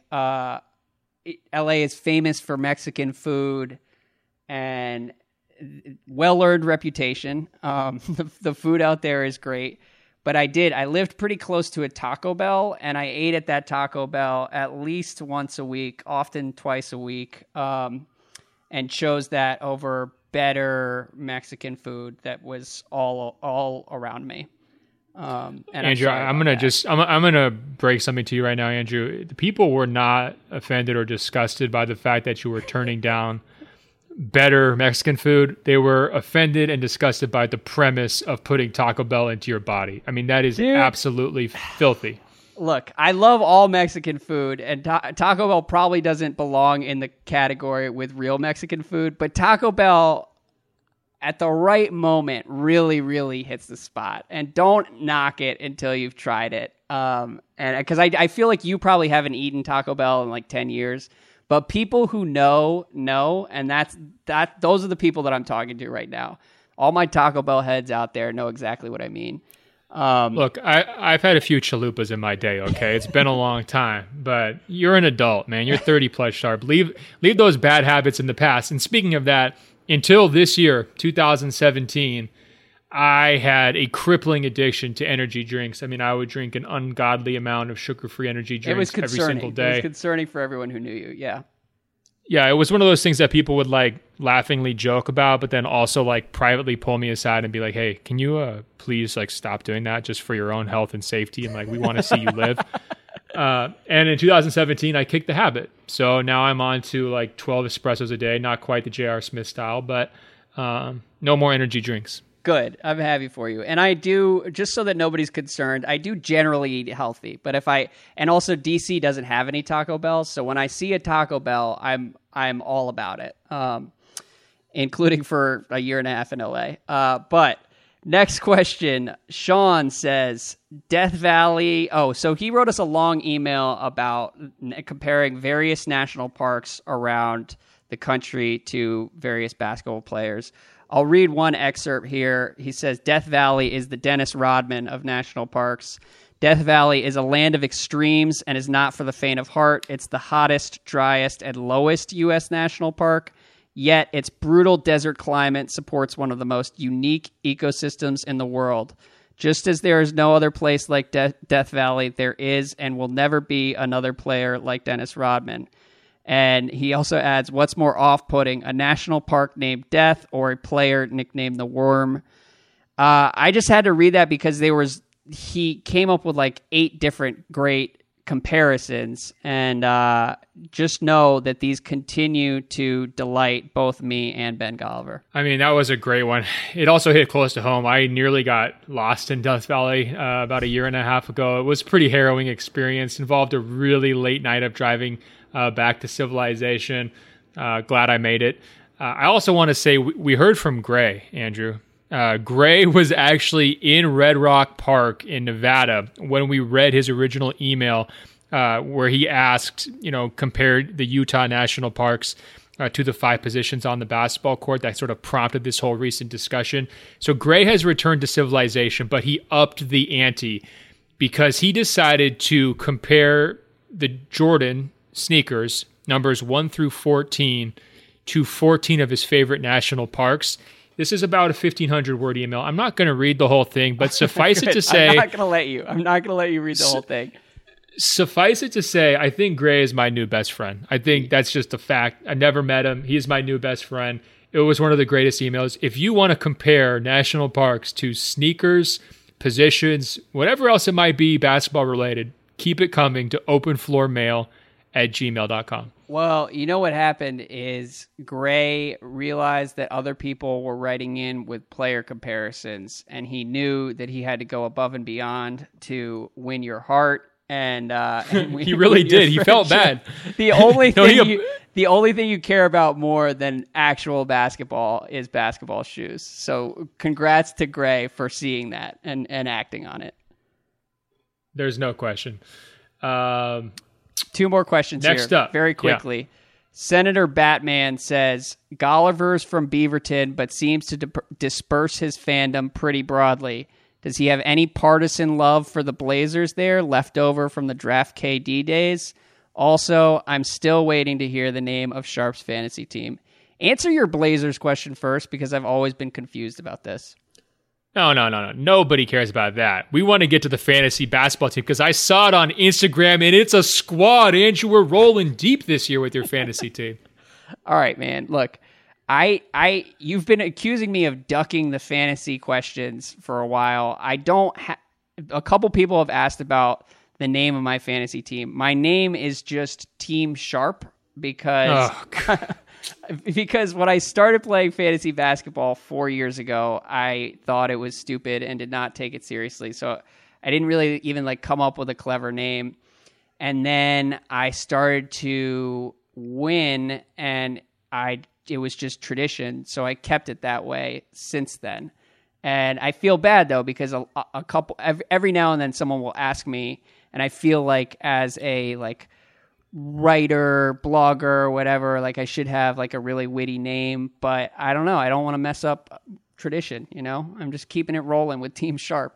LA is famous for Mexican food and well-earned reputation. The food out there is great. But I lived pretty close to a Taco Bell, and I ate at that Taco Bell at least once a week, often twice a week, and chose that over better Mexican food that was all around me. Andrew, I'm gonna break something to you right now, Andrew. The people were not offended or disgusted by the fact that you were turning down better Mexican food. They were offended and disgusted by the premise of putting Taco Bell into your body. I mean, that is absolutely filthy. Look, I love all Mexican food, and Taco Bell probably doesn't belong in the category with real Mexican food, but Taco Bell at the right moment really, really hits the spot. And don't knock it until you've tried it. And because I feel like you probably haven't eaten Taco Bell in like 10 years, But people who know, and those are the people that I'm talking to right now. All my Taco Bell heads out there know exactly what I mean. Look, I've had a few chalupas in my day, okay? It's been a long time, but you're an adult, man. You're 30 plus sharp. Leave those bad habits in the past. And speaking of that, until this year, 2017, I had a crippling addiction to energy drinks. I mean, I would drink an ungodly amount of sugar-free energy drinks every single day. It was concerning for everyone who knew you, yeah. Yeah, it was one of those things that people would like laughingly joke about, but then also like privately pull me aside and be like, "Hey, can you please like stop doing that just for your own health and safety? And like we want to see you live." And in 2017, I kicked the habit, so now I'm on to like 12 espressos a day, not quite the J.R. Smith style, but no more energy drinks. Good. I'm happy for you. And I do, just so that nobody's concerned, I do generally eat healthy. But and also DC doesn't have any Taco Bell, so when I see a Taco Bell, I'm all about it, including for a year and a half in LA. But next question, Sean says, Death Valley. Oh, so he wrote us a long email about comparing various national parks around the country to various basketball players. I'll read one excerpt here. He says, Death Valley is the Dennis Rodman of national parks. Death Valley is a land of extremes and is not for the faint of heart. It's the hottest, driest, and lowest U.S. national park. Yet its brutal desert climate supports one of the most unique ecosystems in the world. Just as there is no other place like Death Valley, there is and will never be another player like Dennis Rodman. And he also adds, what's more off-putting, a national park named Death or a player nicknamed the Worm? I just had to read that because he came up with like 8 different great comparisons. And just know that these continue to delight both me and Ben Golliver. I mean, that was a great one. It also hit close to home. I nearly got lost in Death Valley about a year and a half ago. It was a pretty harrowing experience. Involved a really late night of driving back to civilization. Glad I made it. I also want to say we heard from Gray, Andrew. Gray was actually in Red Rock Park in Nevada when we read his original email where he asked, compared the Utah National Parks to the 5 positions on the basketball court that sort of prompted this whole recent discussion. So Gray has returned to civilization, but he upped the ante because he decided to compare the Jordan sneakers, numbers 1 through 14, to 14 of his favorite national parks. This is about a 1,500-word email. I'm not going to read the whole thing, but suffice it to say... I'm not going to let you read the whole thing. Suffice it to say, I think Gray is my new best friend. I think that's just a fact. I never met him. He is my new best friend. It was one of the greatest emails. If you want to compare national parks to sneakers, positions, whatever else it might be basketball-related, keep it coming to openfloormail@gmail.com. Well, you know what happened is Gray realized that other people were writing in with player comparisons, and he knew that he had to go above and beyond to win your heart. And he really did. He felt bad. The only thing the only thing you care about more than actual basketball is basketball shoes. So congrats to Gray for seeing that and acting on it. There's no question. 2 more questions Next here, up. very quickly. Yeah. Senator Batman says, Golliver's from Beaverton, but seems to disperse his fandom pretty broadly. Does he have any partisan love for the Blazers there, left over from the Draft KD days? Also, I'm still waiting to hear the name of Sharp's fantasy team. Answer your Blazers question first, because I've always been confused about this. No. Nobody cares about that. We want to get to the fantasy basketball team because I saw it on Instagram and it's a squad. Andrew, we're rolling deep this year with your fantasy team. All right, man. Look, you've been accusing me of ducking the fantasy questions for a while. A couple people have asked about the name of my fantasy team. My name is just Team Sharp because because when I started playing fantasy basketball 4 years ago, I thought it was stupid and did not take it seriously. So I didn't really even come up with a clever name. And then I started to win, and it was just tradition. So I kept it that way since then. And I feel bad though, because a couple every now and then someone will ask me, and I feel like as a writer, blogger, whatever. Like I should have like a really witty name, but I don't know. I don't want to mess up tradition, you know? I'm just keeping it rolling with Team Sharp.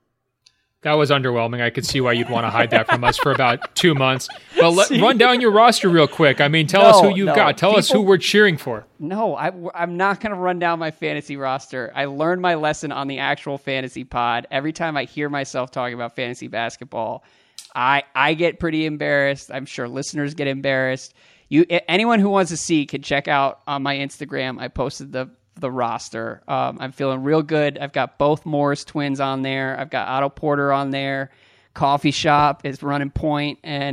That was underwhelming. I could see why you'd want to hide that from us for about 2 months. But run down your roster real quick. I mean, tell us who you've got. Tell us who we're cheering for. No, I'm not going to run down my fantasy roster. I learned my lesson on the actual fantasy pod. Every time I hear myself talking about fantasy basketball, I get pretty embarrassed. I'm sure listeners get embarrassed. Anyone who wants to see can check out on my Instagram. I posted the roster. I'm feeling real good. I've got both Morris twins on there. I've got Otto Porter on there. Coffee Shop is running point, and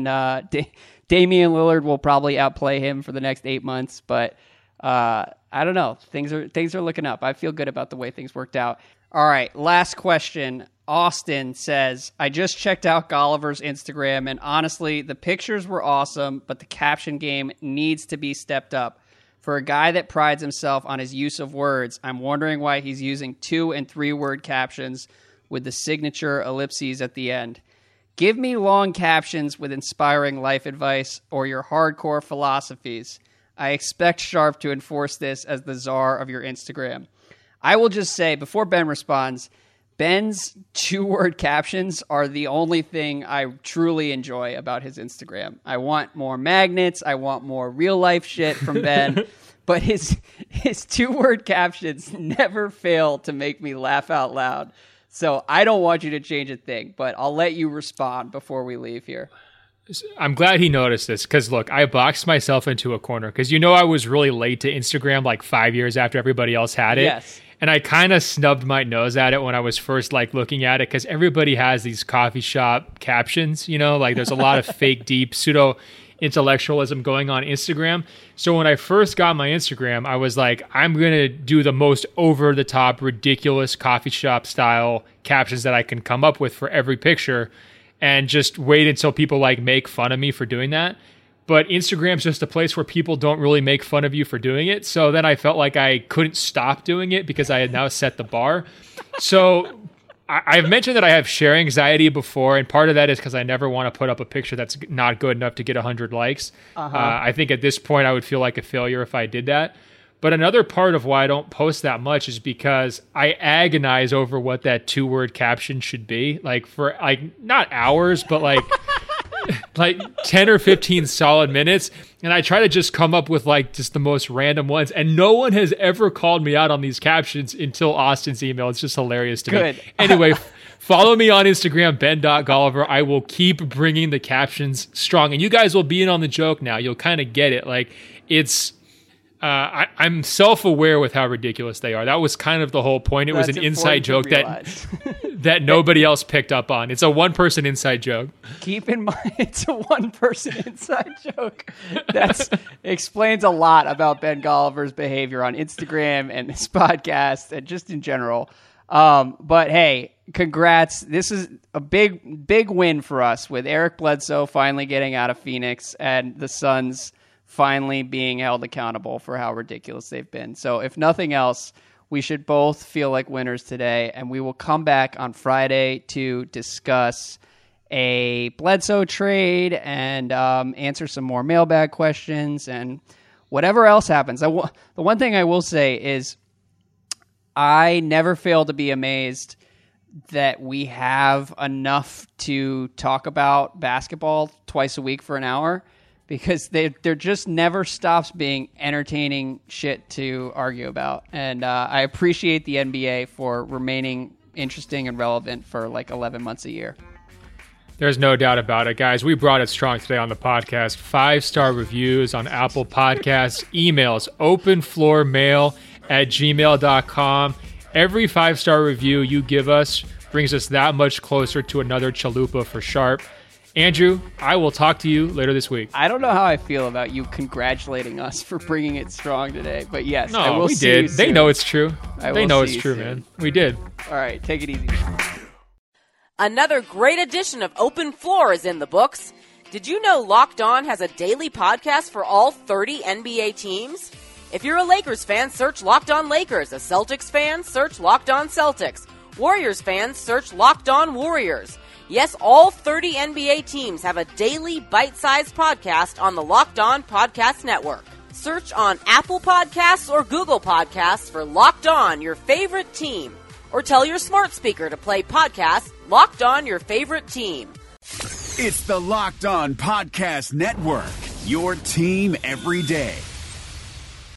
Damian Lillard will probably outplay him for the next 8 months. But I don't know. Things are looking up. I feel good about the way things worked out. All right, last question. Austin says, I just checked out Golliver's Instagram, and honestly, the pictures were awesome, but the caption game needs to be stepped up. For a guy that prides himself on his use of words, I'm wondering why he's using 2- and 3-word captions with the signature ellipses at the end. Give me long captions with inspiring life advice or your hardcore philosophies. I expect Sharp to enforce this as the czar of your Instagram. I will just say, before Ben responds, Ben's 2-word captions are the only thing I truly enjoy about his Instagram. I want more magnets. I want more real life shit from Ben. But his 2-word captions never fail to make me laugh out loud. So I don't want you to change a thing, but I'll let you respond before we leave here. I'm glad he noticed this because, look, I boxed myself into a corner because I was really late to Instagram like 5 years after everybody else had it. Yes. And I kind of snubbed my nose at it when I was first like looking at it because everybody has these coffee shop captions, like there's a lot of fake, deep, pseudo intellectualism going on Instagram. So when I first got my Instagram, I was like, I'm going to do the most over the top, ridiculous coffee shop style captions that I can come up with for every picture and just wait until people like make fun of me for doing that. But Instagram's just a place where people don't really make fun of you for doing it. So then I felt like I couldn't stop doing it because I had now set the bar. So I've mentioned that I have share anxiety before, and part of that is because I never want to put up a picture that's not good enough to get 100 likes. I think at this point I would feel like a failure if I did that. But another part of why I don't post that much is because I agonize over what that 2-word caption should be. Like for like not hours, but like 10 or 15 solid minutes. And I try to just come up with like just the most random ones. And no one has ever called me out on these captions until Austin's email. It's just hilarious to me. Anyway, follow me on Instagram, ben.golliver. I will keep bringing the captions strong. And you guys will be in on the joke now. You'll kind of get it. Like it's... I'm self-aware with how ridiculous they are. That was kind of the whole point. It was an inside joke that nobody else picked up on. It's a one-person inside joke. Keep in mind, it's a one-person inside joke. That explains a lot about Ben Golliver's behavior on Instagram and this podcast and just in general. But hey, congrats. This is a big win for us with Eric Bledsoe finally getting out of Phoenix and the Suns finally being held accountable for how ridiculous they've been. So if nothing else, we should both feel like winners today, and we will come back on Friday to discuss a Bledsoe trade and answer some more mailbag questions and whatever else happens. The one thing I will say is I never fail to be amazed that we have enough to talk about basketball twice a week for an hour, because there just never stops being entertaining shit to argue about. And I appreciate the NBA for remaining interesting and relevant for like 11 months a year. There's no doubt about it, guys. We brought it strong today on the podcast. 5-star reviews on Apple Podcasts, emails, openfloormail@gmail.com. Every 5-star review you give us brings us that much closer to another chalupa for Sharp. Andrew, I will talk to you later this week. I don't know how I feel about you congratulating us for bringing it strong today, but yes, no, I will we see did. you soon. They know it's true. They know it's true, soon. Man. We did. All right, take it easy. Another great edition of Open Floor is in the books. Did you know Locked On has a daily podcast for all 30 NBA teams? If you're a Lakers fan, search Locked On Lakers. A Celtics fan, search Locked On Celtics. Warriors fans, search Locked On Warriors. Yes, all 30 NBA teams have a daily bite-sized podcast on the Locked On Podcast Network. Search on Apple Podcasts or Google Podcasts for Locked On, your favorite team. Or tell your smart speaker to play podcast Locked On, your favorite team. It's the Locked On Podcast Network, your team every day.